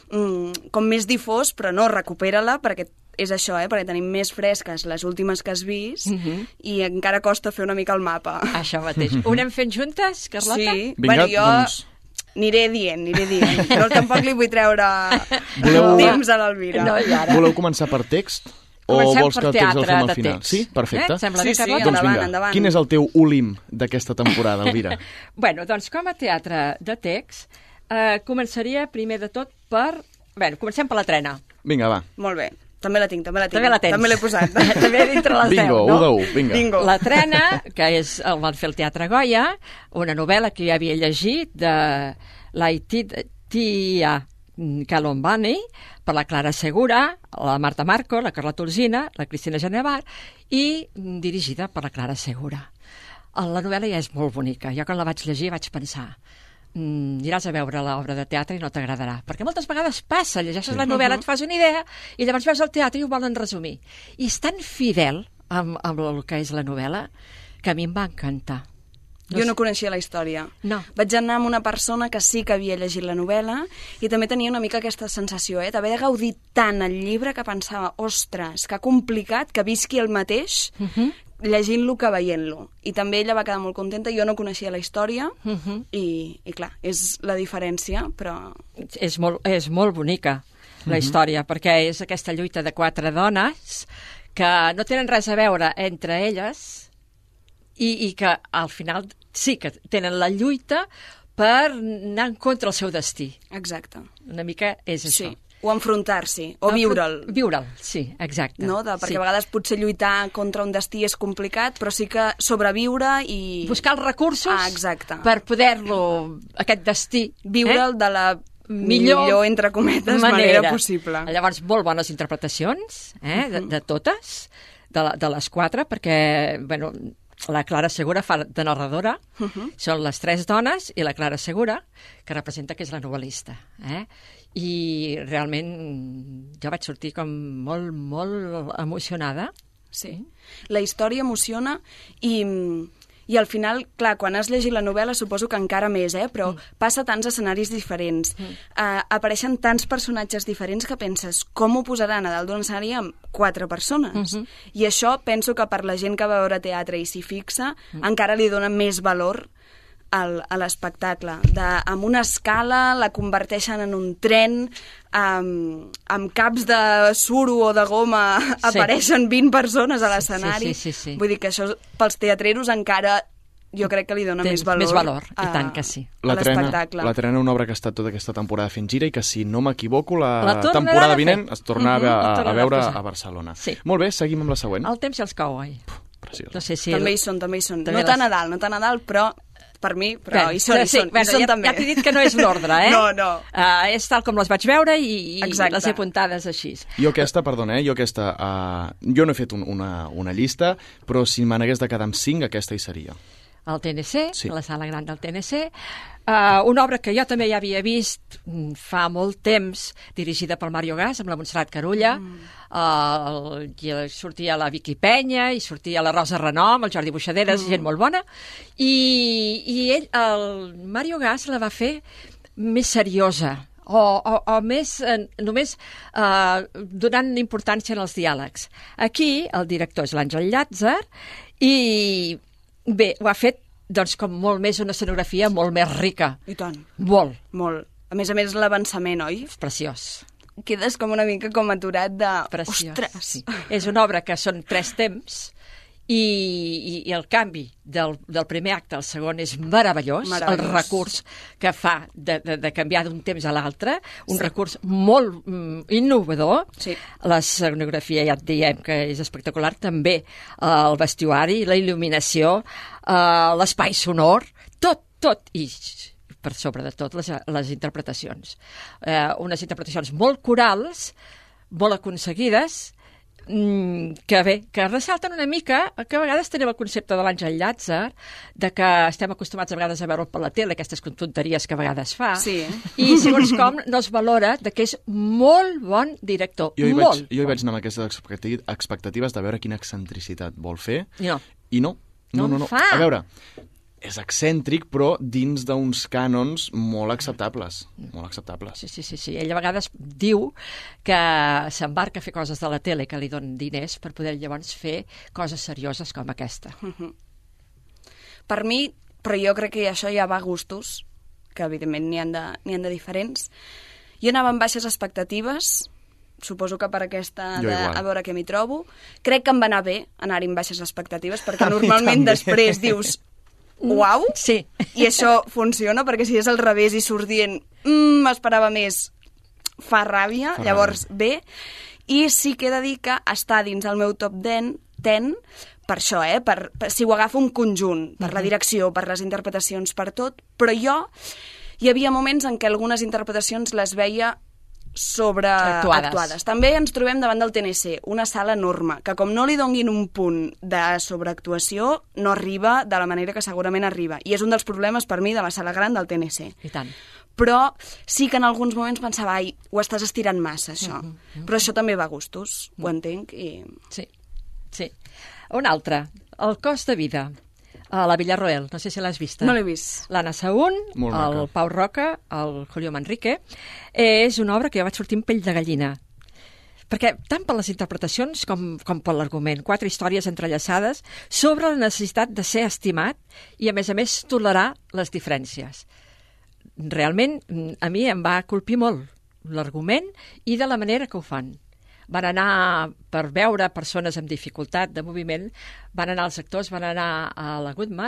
com més difós, però no, recupera-la perquè és això, perquè tenim més fresques les últimes que has vist i encara costa fer una mica el mapa. Això mateix. Ho anem fent juntes, Carlota? Sí, Vinga, jo doncs... aniré dient, però tampoc li vull treure Voleu- temps a l'Elvira. No, i ara. Voleu començar per text? O Comencem vols que per el text el teatre fem al de final? text. Sí? Perfecte. Et sembla Sí, bé, sí, Carlota? Doncs endavant, vinga, endavant. quin és el teu olim d'aquesta temporada, Elvira? Bueno, doncs com a teatre de text, començaria primer de tot per... Bé, comencem per la trena. Vinga, va. Molt bé, també la tinc. També la tens. També l'he posat. També dintre les 10, Bingo, no? 1 de 1, vinga. Bingo. La trena, que el van fer el Teatre Goya, una novel·la que ja havia llegit de Laetitia Calombani, per la Clara Segura, la Marta Marco, la Carla Torzina, la Cristina Genevar, i dirigida per la Clara Segura. La novel·la ja és molt bonica. Jo quan la vaig llegir vaig pensar aniràs a veure l'obra de teatre i no t'agradarà. Perquè moltes vegades passa, llegeixes la novel·la, et fas una idea, i llavors veus el teatre i ho volen resumir. I és tan fidel amb el que és la novel·la que a mi em va encantar. Jo no coneixia la història. No. Vaig anar amb una persona que sí que havia llegit la novel·la i també tenia una mica aquesta sensació, d'haver gaudit tant el llibre que pensava, ostres, que complicat que visqui el mateix llegint-lo que veient-lo. I també ella va quedar molt contenta, jo no coneixia la història, i clar, és la diferència, però... És molt bonica, la història, perquè és aquesta lluita de 4 dones que no tenen res a veure entre elles i que al final sí que tenen la lluita per anar en contra el seu destí. Exacte. Una mica és això. Sí. O enfrontar-s'hi, o viure'l. Viure'l, sí, exacte. No? Perquè a vegades potser lluitar contra un destí és complicat, però sí que sobreviure i... buscar els recursos per poder-lo, aquest destí... Viure'l de la millor, entre cometes, manera possible. Llavors, molt bones interpretacions, de totes, de les 4, perquè, bueno, la Clara Segura fa de narradora, són les 3 dones i la Clara Segura, que representa que és la novel·lista. I realment jo vaig sortir com molt, molt emocionada. Sí, la història emociona i al final, clar, quan has llegit la novel·la suposo que encara més, però passa tants escenaris diferents, apareixen tants personatges diferents que penses com ho posaran a dalt d'un escenari amb 4 persones. I això penso que per la gent que va veure teatre i s'hi fixa, encara li dona més valor a l'espectacle. Amb una escala la converteixen en un tren, amb caps de suro o de goma apareixen 20 persones a l'escenari. Sí. Vull dir que això pels teatreros encara jo crec que li dona més valor. Més valor, i tant que sí. La Trena, una obra que ha estat tota aquesta temporada fent gira i que, si no m'equivoco, la temporada vinent es tornarà a veure a Barcelona. Molt bé, seguim amb la següent. El temps i els cou, oi? Preciós. No sé si també hi són. No tant a dalt, però per mi, però hi són també. Ja t'he dit que no és l'ordre, No. És tal com les vaig veure i les he apuntades així. Jo aquesta, perdona, jo no he fet una llista, però si me n'hagués de quedar amb 5, aquesta hi seria. Al TNC, a la sala gran del TNC, una obra que jo també ja havia vist fa molt temps, dirigida pel Mario Gas, amb la Montserrat Carulla, sortia la Vicky Penya, i sortia la Rosa Renom, el Jordi Buixaderes, gent molt bona, i ell, el Mario Gas, la va fer més seriosa, o més, només donant importància en els diàlegs. Aquí, el director és l'Àngel Llàtzer, i bé, ho ha fet doncs com molt més una escenografia molt més rica. I tant. Molt. A més, l'avançament, oi? Preciós. Quedes com una mica com aturat de... Preciós. Ostres! Sí. És una obra que són 3 temps i el canvi del primer acte al segon és meravellós. El recurs que fa de canviar d'un temps a l'altre, un recurs molt innovador. L'escenografia, ja et diem que és espectacular, també el vestuari, la il·luminació, l'espai sonor, tot, i per sobre de tot les interpretacions. Unes interpretacions molt corals, molt aconseguides, que ressalten una mica que a vegades tenim el concepte de l'Àngel Llàtzer, de que estem acostumats a vegades a veure per la tele aquestes tonteries que a vegades fa, i segons com no es valora que és molt bon director. Jo hi vaig anar amb aquestes expectatives de veure quina excentricitat vol fer, i no. A veure, és excèntric, però dins d'uns cànons molt acceptables. Sí. Ell a vegades diu que s'embarca a fer coses de la tele que li donen diners per poder llavors fer coses serioses com aquesta. Per mi, però jo crec que això ja va a gustos, que evidentment n'hi han de diferents. Jo anava amb baixes expectatives, suposo que per aquesta a veure què m'hi trobo. Crec que em va anar bé anar-hi amb baixes expectatives, perquè normalment després dius... Uau! Sí. I això funciona, perquè si és al revés i surt dient m'esperava més, fa ràbia, llavors bé. I sí que he de dir que està dins el meu top 10 per això, per si ho agafo un conjunt, per la direcció, per les interpretacions, per tot, però hi havia moments en què algunes interpretacions les veia sobreactuades. També ens trobem davant del TNC, una sala enorme, que com no li donguin un punt de sobreactuació, no arriba de la manera que segurament arriba. I és un dels problemes per mi de la sala gran del TNC. I tant. Però sí que en alguns moments pensava, ho estàs estirant massa, això. Però això també va a gustos, ho entenc. Sí. Un altre, el cost de vida. A la Villarroel, no sé si l'has vista. No l'he vist. L'Anna Saún, el Pau Roca, el Julio Manrique. És una obra que jo vaig sortir amb pell de gallina, perquè tant per les interpretacions com per l'argument, 4 històries entrellaçades sobre la necessitat de ser estimat i, a més, tolerar les diferències. Realment, a mi em va colpir molt l'argument i de la manera que ho fan. Van anar per veure persones amb dificultat de moviment, van anar els actors, van anar a la Goodman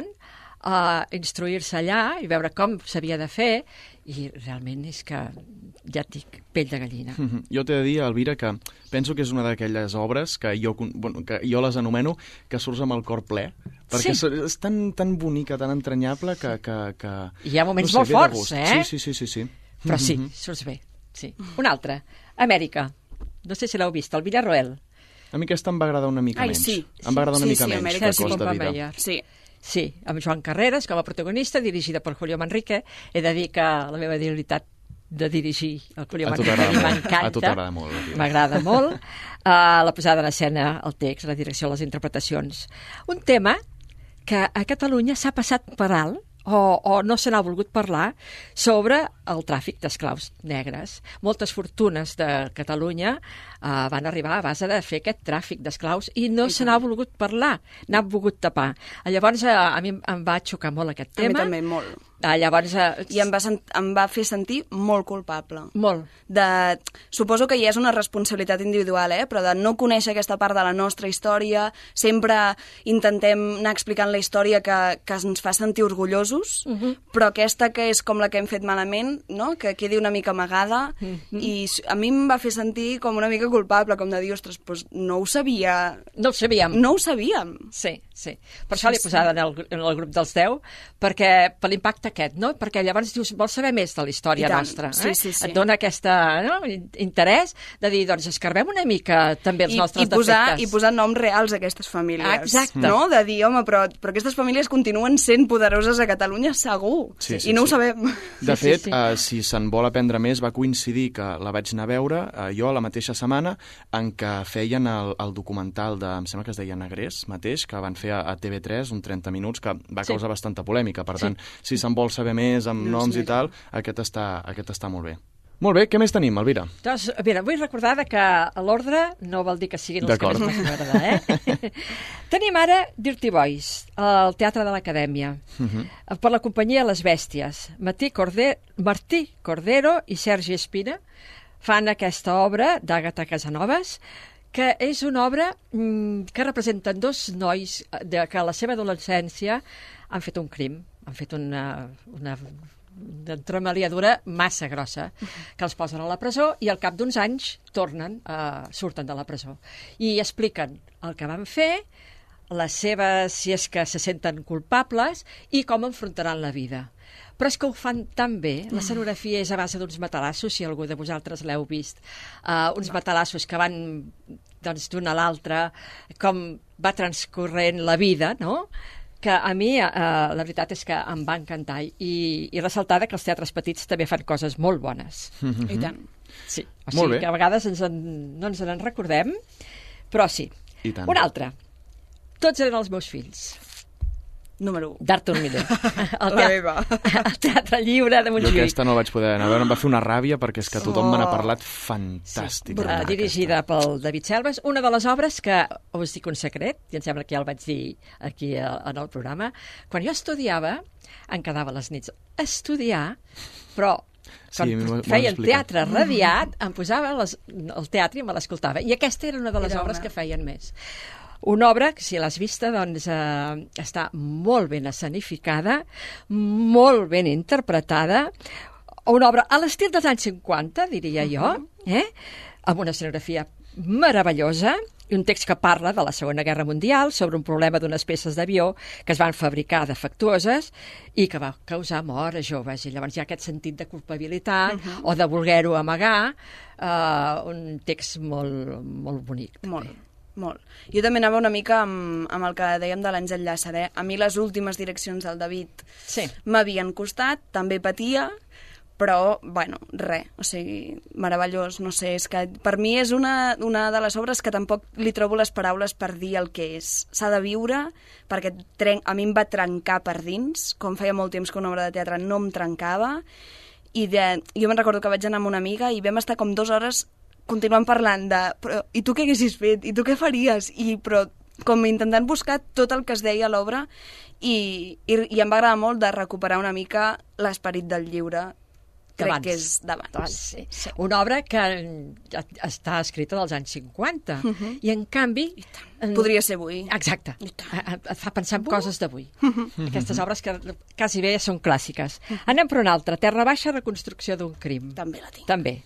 a instruir-se allà i veure com s'havia de fer, i realment és que, ja et dic, pell de gallina. Jo t'he de dir, Elvira, que penso que és una d'aquelles obres que jo les anomeno que surts amb el cor ple, perquè és tan bonica, tan entranyable que hi ha moments molt forts, eh? Sí. Però sí, surts bé. Sí. Un altre, Amèrica. No sé si l'heu vist, el Villarroel. A mi aquesta em va agradar una mica menys. Sí. Em va agradar una mica menys, Amèrica, que Costa Vida. Sí, amb Joan Carreras com a protagonista, dirigida per Julio Manrique. He de dir que la meva habilitat de dirigir el Julio Manrique m'encanta. A tu t'agrada molt. M'agrada molt. La posada en escena, el text, la direcció, les interpretacions. Un tema que a Catalunya s'ha passat per alt, o no se n'ha volgut parlar, sobre el tràfic d'esclaus negres. Moltes fortunes de Catalunya van arribar a base de fer aquest tràfic d'esclaus i no se n'ha volgut parlar, n'ha volgut tapar. Llavors, a mi em va xocar molt aquest tema. A mi també, molt. Llavors, I em va fer sentir molt culpable. Molt. Suposo que ja és una responsabilitat individual, però de no conèixer aquesta part de la nostra història, sempre intentem anar explicant la història que ens fa sentir orgullosos, però aquesta que és com la que hem fet malament, no? Que quedi una mica amagada, i a mi em va fer sentir com una mica culpable, com de dir, ostres, doncs no ho sabia... No ho sabíem. No ho sabíem. Sí. Per això l'he posada en el grup dels 10, perquè per l'impacte aquest, no? Perquè llavors dius, vols saber més de la història nostra. Sí. Et dona aquest interès de dir, doncs escarbem una mica també els nostres defectes. I posar noms reals a aquestes famílies. Exacte. No? De dir, home, però aquestes famílies continuen sent poderoses a Catalunya, segur. I no ho sabem. De fet, si se'n vol aprendre més, va coincidir que la vaig anar a veure jo la mateixa setmana en què feien el documental de, em sembla que es deia Negrers mateix, que van fer a TV3, un 30 minuts, que va causar bastanta polèmica. Per tant, si se'n vol saber més amb noms i tal, aquest està molt bé. Molt bé, què més tenim, Elvira? Doncs, mira, vull recordar que l'ordre no vol dir que siguin els que més m'agrada, Tenim ara Dirty Boys, al Teatre de l'Acadèmia, per la companyia Les Bèsties. Martí Cordero i Sergi Espina fan aquesta obra d'Àgata Casanovas, que és una obra que representen 2 nois que a la seva adolescència han fet un crim, han fet una entremaliadura massa grossa, que els posen a la presó i al cap d'uns anys surten de la presó. I expliquen el que van fer, si és que se senten culpables, i com enfrontaran la vida. Però és que ho fan tan bé. La escenografia és a base d'uns matalassos, si algú de vosaltres l'heu vist. Uns matalassos que van d'un a l'altre, com va transcorrent la vida, no? Que a mi, la veritat és que em va encantar. I ressaltar que els teatres petits també fan coses molt bones. I tant. Sí, o sigui que a vegades no ens en recordem, però sí. Un altre. Tots eren els meus fills. Número 1. d'Artur Miller. El Teatre Lliure de Montjuïc. Jo aquesta no la vaig poder anar a veure, em va fer una ràbia perquè és que tothom me n'ha parlat fantàstic. Dirigida pel David Selves, una de les obres que, us dic un secret, i em sembla que ja el vaig dir aquí en el programa, quan jo estudiava, em quedava les nits a estudiar, però quan feien teatre radiat, em posava el teatre i me l'escoltava. I aquesta era una de les obres que feien més. Una obra que, si l'has vista, doncs està molt ben escenificada, molt ben interpretada, una obra a l'estil dels anys 50, diria jo, amb una escenografia meravellosa, i un text que parla de la Segona Guerra Mundial, sobre un problema d'unes peces d'avió que es van fabricar defectuoses i que va causar mort a joves. I llavors hi ha aquest sentit de culpabilitat o de voler-ho amagar, un text molt, molt bonic. Molt. Jo també anava una mica amb el que dèiem de l'Àngel Llàcer. A mi les últimes direccions del David m'havien costat, també patia, però, bueno, res, o sigui, meravellós, no sé, és que per mi és una de les obres que tampoc li trobo les paraules per dir el que és. S'ha de viure, perquè a mi em va trencar per dins, com feia molt temps que una obra de teatre no em trencava, i jo me'n recordo que vaig anar amb una amiga i vam estar com 2 hores continuem parlant de però, i tu què haguessis fet? I tu què faries? Però com intentant buscar tot el que es deia a l'obra i em va agradar molt de recuperar una mica l'esperit del llibre. Crec que és d'abans. Sí. Una obra que està escrita dels anys 50 i en canvi... Podria ser avui. Exacte. Et fa pensar en coses d'avui. Aquestes obres que quasi bé són clàssiques. Anem per una altra. Terra Baixa, reconstrucció d'un crim. També la tinc. També.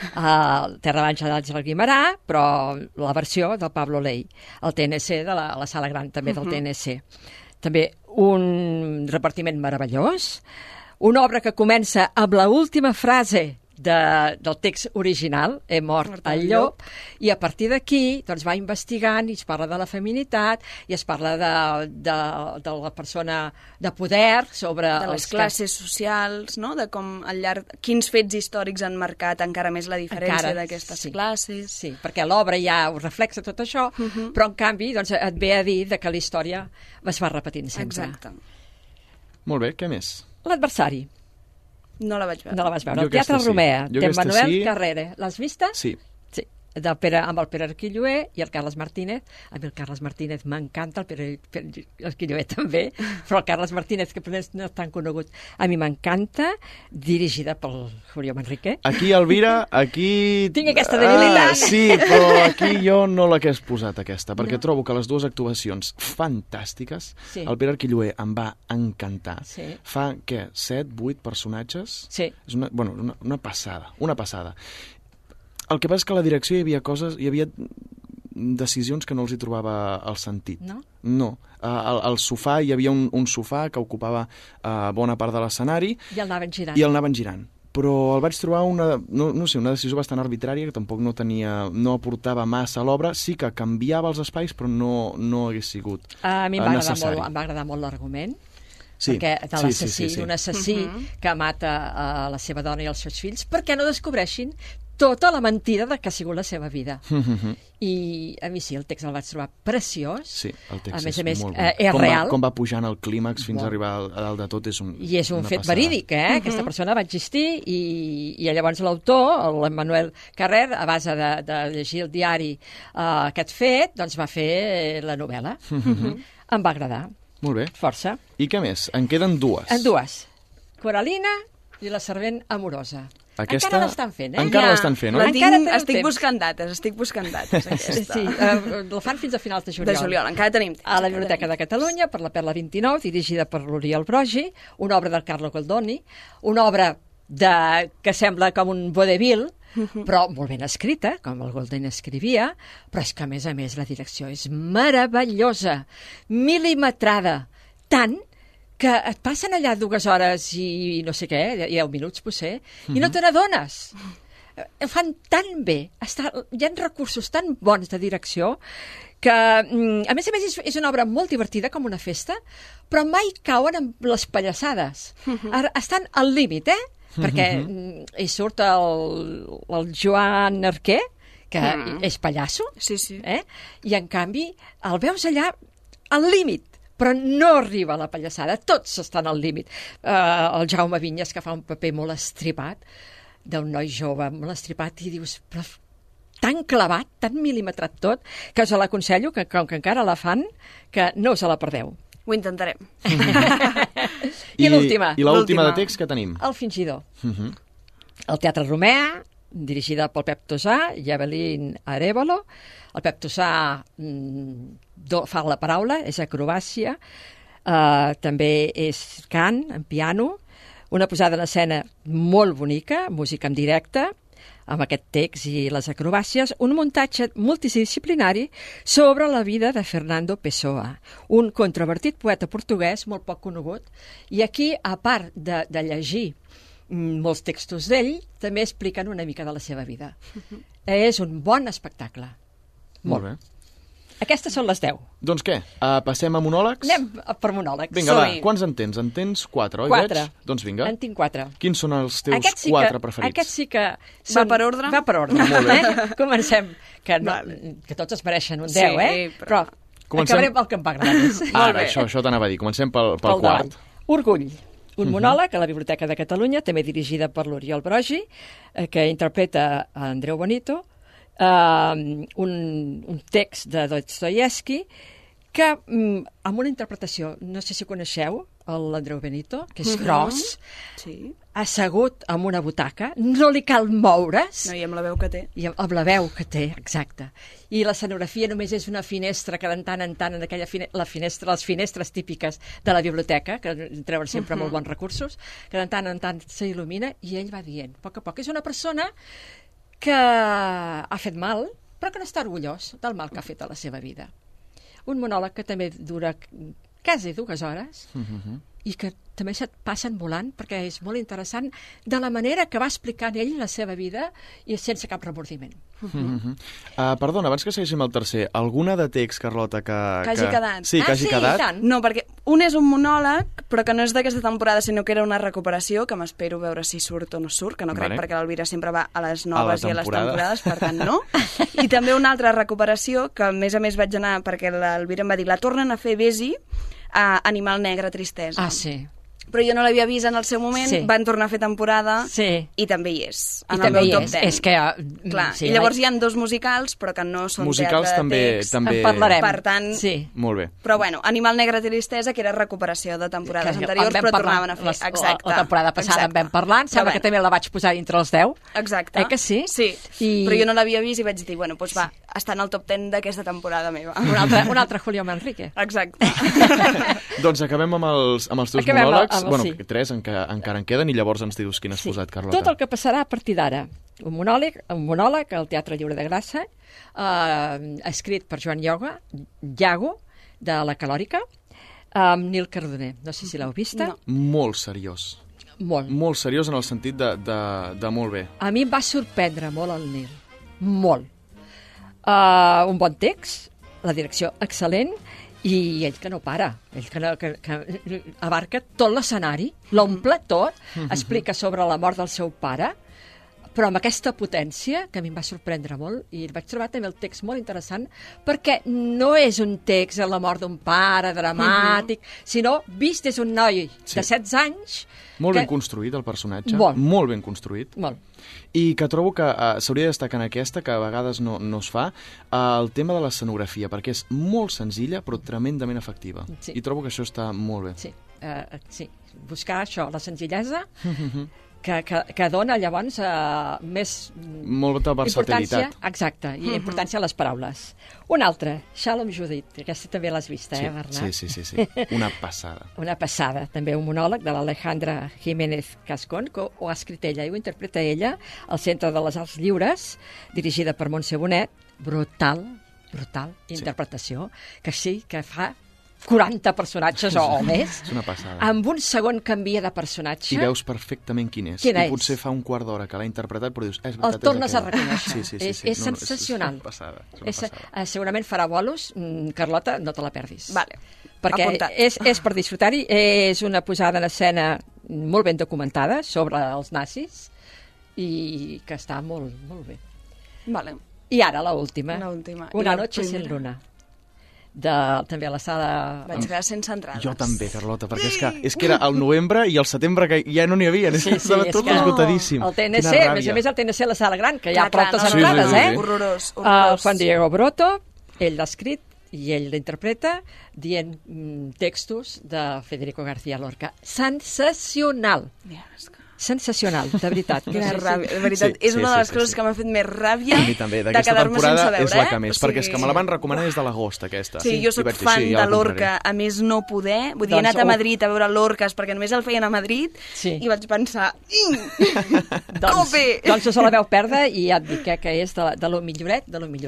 Terra Baixa d'Àngel Guimerà, però la versió del Pablo Ley. El TNC, de la sala gran també del TNC. També un repartiment meravellós. Una obra que comença amb l'última frase del text original, he mort el llop, i a partir d'aquí doncs, va investigant i es parla de la feminitat i es parla de la persona de poder sobre... De les classes socials, no? De com al llarg... Quins fets històrics han marcat encara més la diferència d'aquestes classes. Sí, perquè l'obra ja ho reflexa tot això, però en canvi doncs, et ve a dir que la història es va repetint sempre. Exacte. Molt bé, què més? L'adversari. No la vaig veure. No la vas veure. El Teatre Romea, de Manuel Carrere. L'has vista? Sí. Sí. Amb el Pere Arquilloé i el Carles Martínez. A mi el Carles Martínez m'encanta, el Pere Arquilloé també, però el Carles Martínez, que no és tan conegut, a mi m'encanta, dirigida pel Julio Manrique. Aquí, Elvira, aquí... Tinc aquesta debilitat. Sí, però aquí jo no l'hagués posat, aquesta, perquè trobo que les dues actuacions fantàstiques, el Pere Arquilloé em va encantar. Fa, què, 7, 8 personatges? Sí. És una passada, una passada. El que passa és que a la direcció hi havia decisions que no els hi trobava el sentit. No? No. Al sofà hi havia un sofà que ocupava bona part de l'escenari. I el anaven girant. I el anaven girant. Però el vaig trobar una decisió bastant arbitrària, que tampoc no aportava massa a l'obra. Sí que canviava els espais, però no hagués sigut necessari. A mi em va agradar molt l'argument. Sí, perquè de l'assassí, un assassí que mata la seva dona i els seus fills, perquè no descobreixin tota la mentida que ha sigut la seva vida. I a mi sí, el text el vaig trobar preciós. Sí, el text a més, molt bo. És real. Com va pujant al clímax fins a arribar a dalt de tot és I és un fet verídic, Aquesta persona va existir i llavors l'autor, l'Emmanuel Carrer, a base de llegir el diari aquest fet, doncs va fer la novel·la. Em va agradar. Molt bé. Força. I què més? En queden dues. En dues. Coralina i la servent amorosa. Encara l'estan fent, Encara l'estan fent, no? Estic buscant dates, aquesta. Sí, la fan fins a finals de juliol. De juliol, encara tenim temps. A la Biblioteca de Catalunya, per la Perla 29, dirigida per l'Oriol Brogi, una obra del Carlo Goldoni, una obra que sembla com un vodevil, però molt ben escrita, com el Golden escrivia, però és que, a més, la direcció és meravellosa, mil·limetrada, tant que et passen allà 2 hores i no sé què, 10 minuts potser, i no te n'adones. Ho fan tan bé, hi ha recursos tan bons de direcció que, a més, és una obra molt divertida, com una festa, però mai cauen en les pallassades. Estan al límit, perquè hi surt el Joan Arquer, que és pallasso, i en canvi el veus allà al límit, però no arriba a la pallassada, tots estan al límit. El Jaume Vinyes, que fa un paper molt estripat, d'un noi jove, molt estripat, i dius, però tan clavat, tan mil·limetrat tot, que us l'aconsello, que com que encara la fan, que no us la perdeu. Ho intentarem. I l'última. I l'última de text que tenim? El fingidor. El Teatre Romea, dirigida pel Pep Tosà i Evelyn Arevalo. El Pep Tosà fa la paraula, és acrobàcia, també és cant, en piano, una posada en escena molt bonica, música en directe, amb aquest text i les acrobàcies, un muntatge multidisciplinari sobre la vida de Fernando Pessoa, un controvertit poeta portuguès molt poc conegut, i aquí, a part de llegir molts textos d'ell, també expliquen una mica de la seva vida. És un bon espectacle. Molt bé. Aquestes són les 10. Doncs què? Passem a monòlegs? Anem per monòlegs. Vinga, va, quants en tens? En tens 4, oi? 4. Doncs vinga. En tinc 4. Quins són els teus 4 preferits? Aquests sí que... Va per ordre? Va per ordre. Molt bé. Comencem, que tots es mereixen un 10, però acabarem pel que em va agradar més. Ara, això t'anava a dir. Comencem pel quart. Orgull. Un monòleg a la Biblioteca de Catalunya, també dirigida per l'Oriol Brogi, que interpreta Andreu Bonito, un text de Dostoievski que, amb una interpretació, no sé si coneixeu l'Andreu Benito, que és gros, Sí. assegut en una butaca, no li cal moure's. No, i amb la veu que té. I amb la veu que té, exacte. I l'escenografia només és una finestra que de tant en tant, en aquella les finestres típiques de la biblioteca, que treuen sempre molt bons recursos, que de tant en tant s'il·lumina, i ell va dient, a poc, és una persona que ha fet mal, però que no està orgullós del mal que ha fet a la seva vida. Un monòleg que també dura quasi 2 hores i que també se't passen volant perquè és molt interessant de la manera que va explicant ell la seva vida i sense cap remordiment. Perdona, abans que segueixim el tercer, alguna de text, Carlota, que hagi quedat. Sí, que hagi quedat. Tant. No, perquè un és un monòleg, però que no és d'aquesta temporada, sinó que era una recuperació, que m'espero veure si surt o no surt, que no crec, perquè l'Elvira sempre va a les noves i a les temporades, per tant no. I també una altra recuperació, que a més vaig anar, perquè l'Elvira em va dir, la tornen a fer Besi, a Animal Negre, Tristesa. Ah, sí. Però jo no l'havia vist en el seu moment, van tornar a fer temporada i també hi és. I també hi és. És que... Clar, i llavors hi ha 2 musicals, però que no són musicals teatre de text. també... En parlarem. Per tant... Sí. Molt bé. Però bueno, Animal Negre, Tristesa, que era recuperació de temporades anteriors, però tornaven a fer. Exacte. La temporada passada en vam parlar, em sembla que també la vaig posar dintre els 10. Exacte. Que sí? Sí, però jo no l'havia vist i vaig dir, bueno, doncs va, està en el top 10 d'aquesta temporada meva. Un altre Julio Manrique. Exacte. Doncs acabem amb els teus monòlegs. Bueno, 3 encara en queden i llavors ens dius quin has posat, Carlota. Tot el que passarà a partir d'ara. Un monòleg al Teatre Lliure de Grassa, escrit per Joan Llago, de la Calòrica, amb Nil Cardoner. No sé si l'heu vista. No. Molt seriós. Molt seriós en el sentit de molt bé. A mi em va sorprendre molt el Nil. Molt. Un bon text, la direcció excel·lent, i ell que no para, ell que abarca tot l'escenari, l'omple tot, explica sobre la mort del seu pare, però amb aquesta potència, que a mi em va sorprendre molt, i vaig trobar també el text molt interessant, perquè no és un text de la mort d'un pare dramàtic, sinó vist des d'un noi de 16 anys... Molt ben construït, el personatge. Molt ben construït. Molt. I que trobo que s'hauria de destacar en aquesta, que a vegades no es fa, el tema de l'escenografia, perquè és molt senzilla, però tremendament efectiva. Sí. I trobo que això està molt bé. Sí, sí. Buscar això, la senzillesa, que dona llavors més molta versatilitat. Exacte, i importància a les paraules. Un altre, Shalom Judith, aquesta també l'has vista, Bernat? Sí, una passada. Una passada, també un monòleg de l'Alejandra Jiménez Cascón, que ho ha escrit ella i ho interpreta ella al Centre de les Arts Lliures, dirigida per Montse Bonet. Brutal interpretació, que sí, que fa 40 personatges o més. És una passada. Amb un segon canvia de personatge. I veus perfectament quin és. I potser fa un quart d'hora que l'ha interpretat, però dius, és veritat, el tornes a reconèixer. Sí. És sensacional. És una passada. Segurament farà bolos. Carlota, no te la perdis. Vale. Perquè és per disfrutar-hi. És una posada en escena molt ben documentada sobre els nazis i que està molt, molt bé. Vale. I ara l'última. Una noche sin luna. També a la sala... Vaig quedar sense entrades. Jo també, Carlota, perquè és que era el novembre i el setembre que ja no n'hi havia. Estava tot esgotadíssim. El TNC, a més a més el TNC a la sala gran, que hi ha prou entrades, Horrorós. El Juan Diego Broto, ell l'ha escrit i ell l'interpreta dient textos de Federico García Lorca. Sensacional. Sensacional, de veritat. Quina ràbia, de veritat, és una de les coses que m'ha fet més ràbia de quedar-me sense veure. És la que més, perquè és que me la van recomanar des de l'agost, aquesta. Sí, jo soc fan de Lorca, a més no poder, vull dir, he anat a Madrid a veure Lorques, perquè només el feien a Madrid, i vaig pensar, cope! Doncs no se la veu perdre, i ja et dic que és de lo milloret,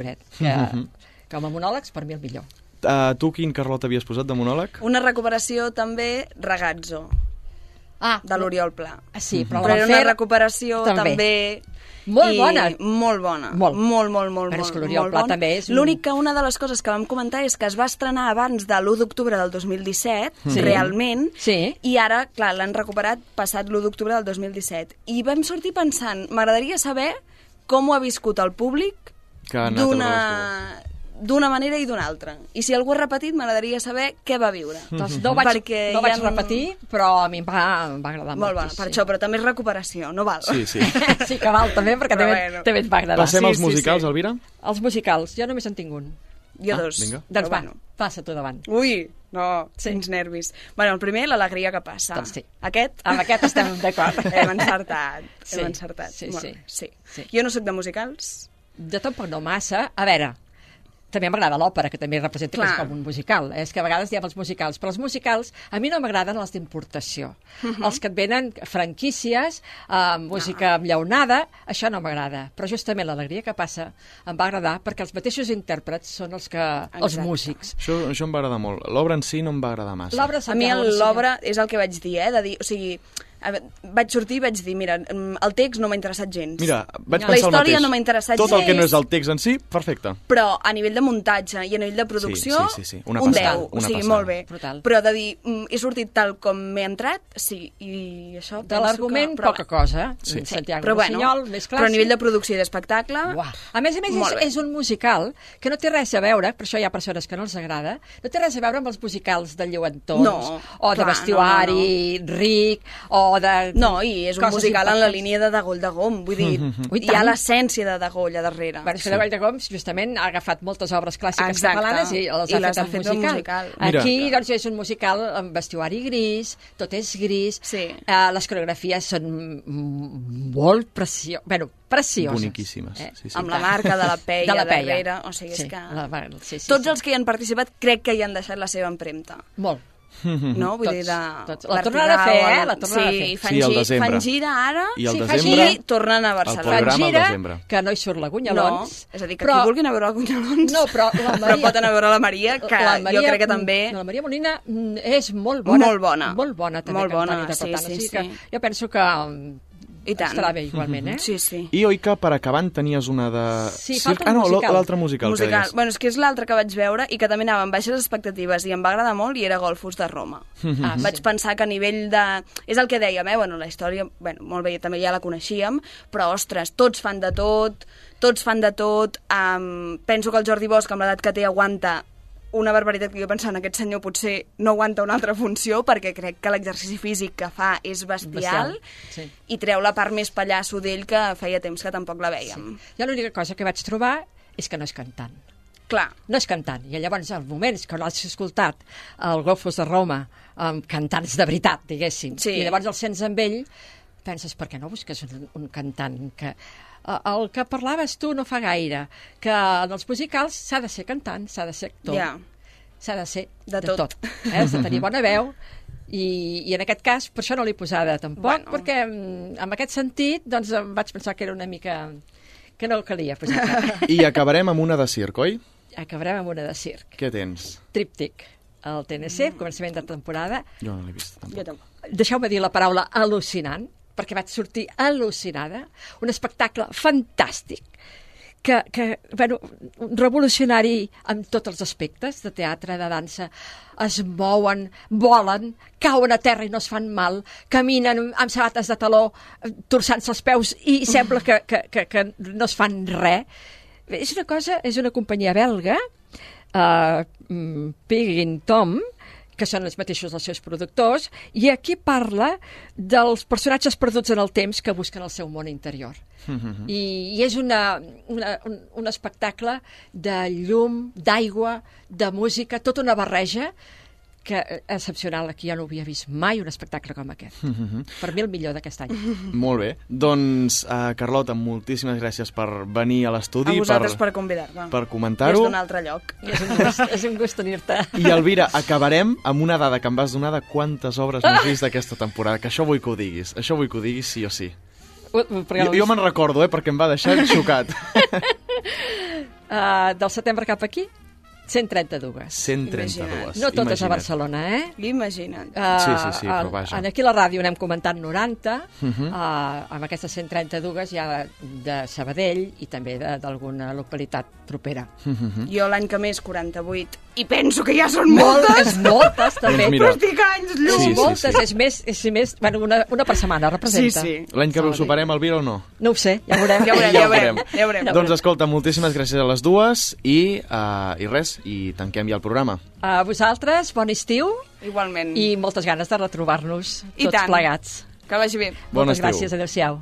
que com a monòlegs, per mi el millor. Tu quin, Carlota, havies posat de monòleg? Una recuperació també, Ragazzo. De l'Oriol Pla. Sí, però era una recuperació també molt bona. Molt bona. Molt és que l'Oriol Pla també és... L'únic que una de les coses que vam comentar és que es va estrenar abans de l'1 d'octubre del 2017, realment, i ara, clar, l'han recuperat passat l'1 d'octubre del 2017. I vam sortir pensant, m'agradaria saber com ho ha viscut el públic d'una manera i d'una altra. I si algú ha repetit, m'agradaria saber què va viure. Doncs no vaig repetir, però a mi em va agradar molt bona, per això, però també és recuperació, no val. Sí. Sí que val, també, perquè també et va agradar. Passem als musicals, Elvira? Els musicals, jo només en tinc un. Jo dos. Vinga. Doncs va, passa tu davant. Ui, no, quins nervis. Bueno, el primer, l'alegria que passa. Doncs sí. Amb aquest estem d'acord. Hem encertat. Sí. Jo no sóc de musicals. Jo tampoc no massa. A veure, també m'agrada l'òpera, que també representa que és com un musical. És que a vegades diem els musicals, però els musicals a mi no m'agraden els d'importació. Els que et venen franquícies, música llaunada, això no m'agrada. Però justament l'alegria que passa em va agradar perquè els mateixos intèrprets són els músics. Això em va agradar molt. L'obra en si no em va agradar massa. A mi l'obra és el que vaig dir, de dir, o sigui, vaig sortir i vaig dir, mira, el text no m'ha interessat gens. Mira, vaig pensar la història no m'ha interessat gens. Tot el que no és el text en si, perfecte. Però a nivell de muntatge i a nivell de producció, un 10, o sigui, molt bé. Brutal. Però de dir, he sortit tal com m'he entrat, sí, i això... De l'argument, poca cosa. Santiago Rossinyol, més clàssic. Però a nivell de producció i d'espectacle... A més, és un musical que no té res a veure, per això hi ha persones que no els agrada, no té res a veure amb els musicals de lluentons, o de vestuari ric, o No, i és un musical en la línia de Dagoll de Gom, vull dir, hi ha l'essència de Dagoll a darrere. Bueno, és que Dagoll de Gom justament ha agafat moltes obres clàssiques catalanes i les ha fet en musical. Aquí, doncs, és un musical amb vestuari gris, tot és gris, les coreografies són molt precioses. Boniquíssimes. Amb la marca de la Peia darrere, o sigui, és que... Tots els que hi han participat crec que hi han deixat la seva empremta. Molt. No? Vull dir, la tornaran a fer, la tornaran a fer. Sí, al desembre. Fan gira ara i tornen a Barcelona. Fan gira, que no hi surt la Gunyalons. No, és a dir, que qui vulguin a veure la Gunyalons, però pot anar a veure la Maria, que jo crec que també... La Maria Molina és molt bona. Molt bona. Molt bona, també, sí. Jo penso que... I tant. Estarà bé igualment, Sí. I oi que per acabant tenies una de... Sí, falta un musical. L'altre musical que deies. Bueno, és que és l'altre que vaig veure i que també anava amb baixes expectatives i em va agradar molt i era Golfos de Roma. Vaig pensar que a nivell de... És el que dèiem, la història, molt bé, també ja la coneixíem, però, ostres, tots fan de tot, penso que el Jordi Bosch, amb l'edat que té, aguanta una barbaritat que jo pensava, aquest senyor potser no aguanta una altra funció, perquè crec que l'exercici físic que fa és bestial. I treu la part més pallasso d'ell que feia temps que tampoc la vèiem. Jo l'única cosa que vaig trobar és que no és cantant. Clar. No és cantant. I llavors, als moments que l'has escoltat el Golfos de Roma, amb cantants de veritat, diguéssim, i llavors el sents amb ell, penses, per què no busques un cantant que... El que parlaves tu no fa gaire, que en els musicals s'ha de ser cantant, s'ha de ser actor, s'ha de ser de tot. Has de tenir bona veu, i en aquest cas, per això no l'he posada tampoc, perquè en aquest sentit doncs, em vaig pensar que era una mica... que no calia posar-la. I acabarem amb una de circ, oi? Acabarem amb una de circ. Què tens? Tríptic. El TNC, començament de temporada. Jo no l'he vist, tampoc. Deixeu-me dir la paraula al·lucinant, perquè vaig sortir al·lucinada. Un espectacle fantàstic, revolucionari en tots els aspectes, de teatre, de dansa. Es mouen, volen, cauen a terra i no es fan mal, caminen amb sabates de taló, torçant-se els peus i sembla que no es fan res. És una companyia belga, Pig & Tom, que són els mateixos els seus productors, i aquí parla dels personatges perduts en el temps que busquen el seu món interior. I és un espectacle de llum, d'aigua, de música, tota una barreja que excepcional. Aquí jo no havia vist mai un espectacle com aquest. Per mi el millor d'aquest any. Molt bé. Doncs, Carlota, moltíssimes gràcies per venir a l'estudi. A vosaltres per convidar-me. Per comentar-ho. Des d'un altre lloc. És un gust tenir-te. I, Elvira, acabarem amb una dada que em vas donar de quantes obres n'has vist d'aquesta temporada, que això vull que ho diguis. Això vull que ho diguis sí o sí. Jo me'n recordo, perquè em va deixar xocat. Del setembre cap aquí? 132. 132. No totes a Barcelona, Imagina't. Sí, però vaja. Aquí a la ràdio n'hem comentat 90, amb aquestes 132 hi ha de Sabadell i també d'alguna localitat propera. Jo l'any que més, 48, i penso que ja són moltes. Moltes, també. Doncs mira. Però estic anys llum. És moltes, és més, bueno, una per setmana representa. Sí. L'any que ve ho superem, Elvira, o no? No ho sé, ja veurem. Ja ho veurem. Doncs escolta, moltíssimes gràcies a les dues i res, i tanquem ja el programa. A vosaltres, bon estiu. Igualment. I moltes ganes de retrobar-nos I tots tant. plegats. Que vagi bé. Bon Moltes estiu. gràcies, adéu-siau.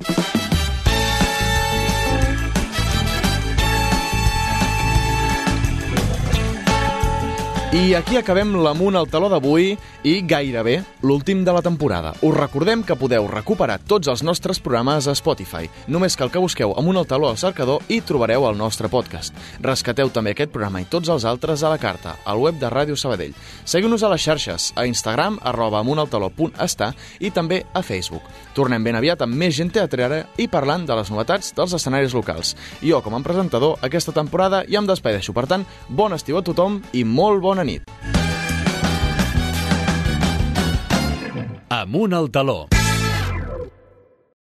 I aquí acabem l'Amunt al Taló d'avui i gairebé l'últim de la temporada. Us recordem que podeu recuperar tots els nostres programes a Spotify. Només cal que busqueu Amunt al Taló al cercador i trobareu el nostre podcast. Rescateu també aquest programa i tots els altres a la carta, al web de Ràdio Sabadell. Seguiu-nos a les xarxes, a Instagram, @amuntaltaló.està i també a Facebook. Tornem ben aviat amb més gent teatrera i parlant de les novetats dels escenaris locals. Jo, com a presentador, aquesta temporada ja em despedeixo. Per tant, bon estiu a tothom i molt bona nit. Amunt al Taló.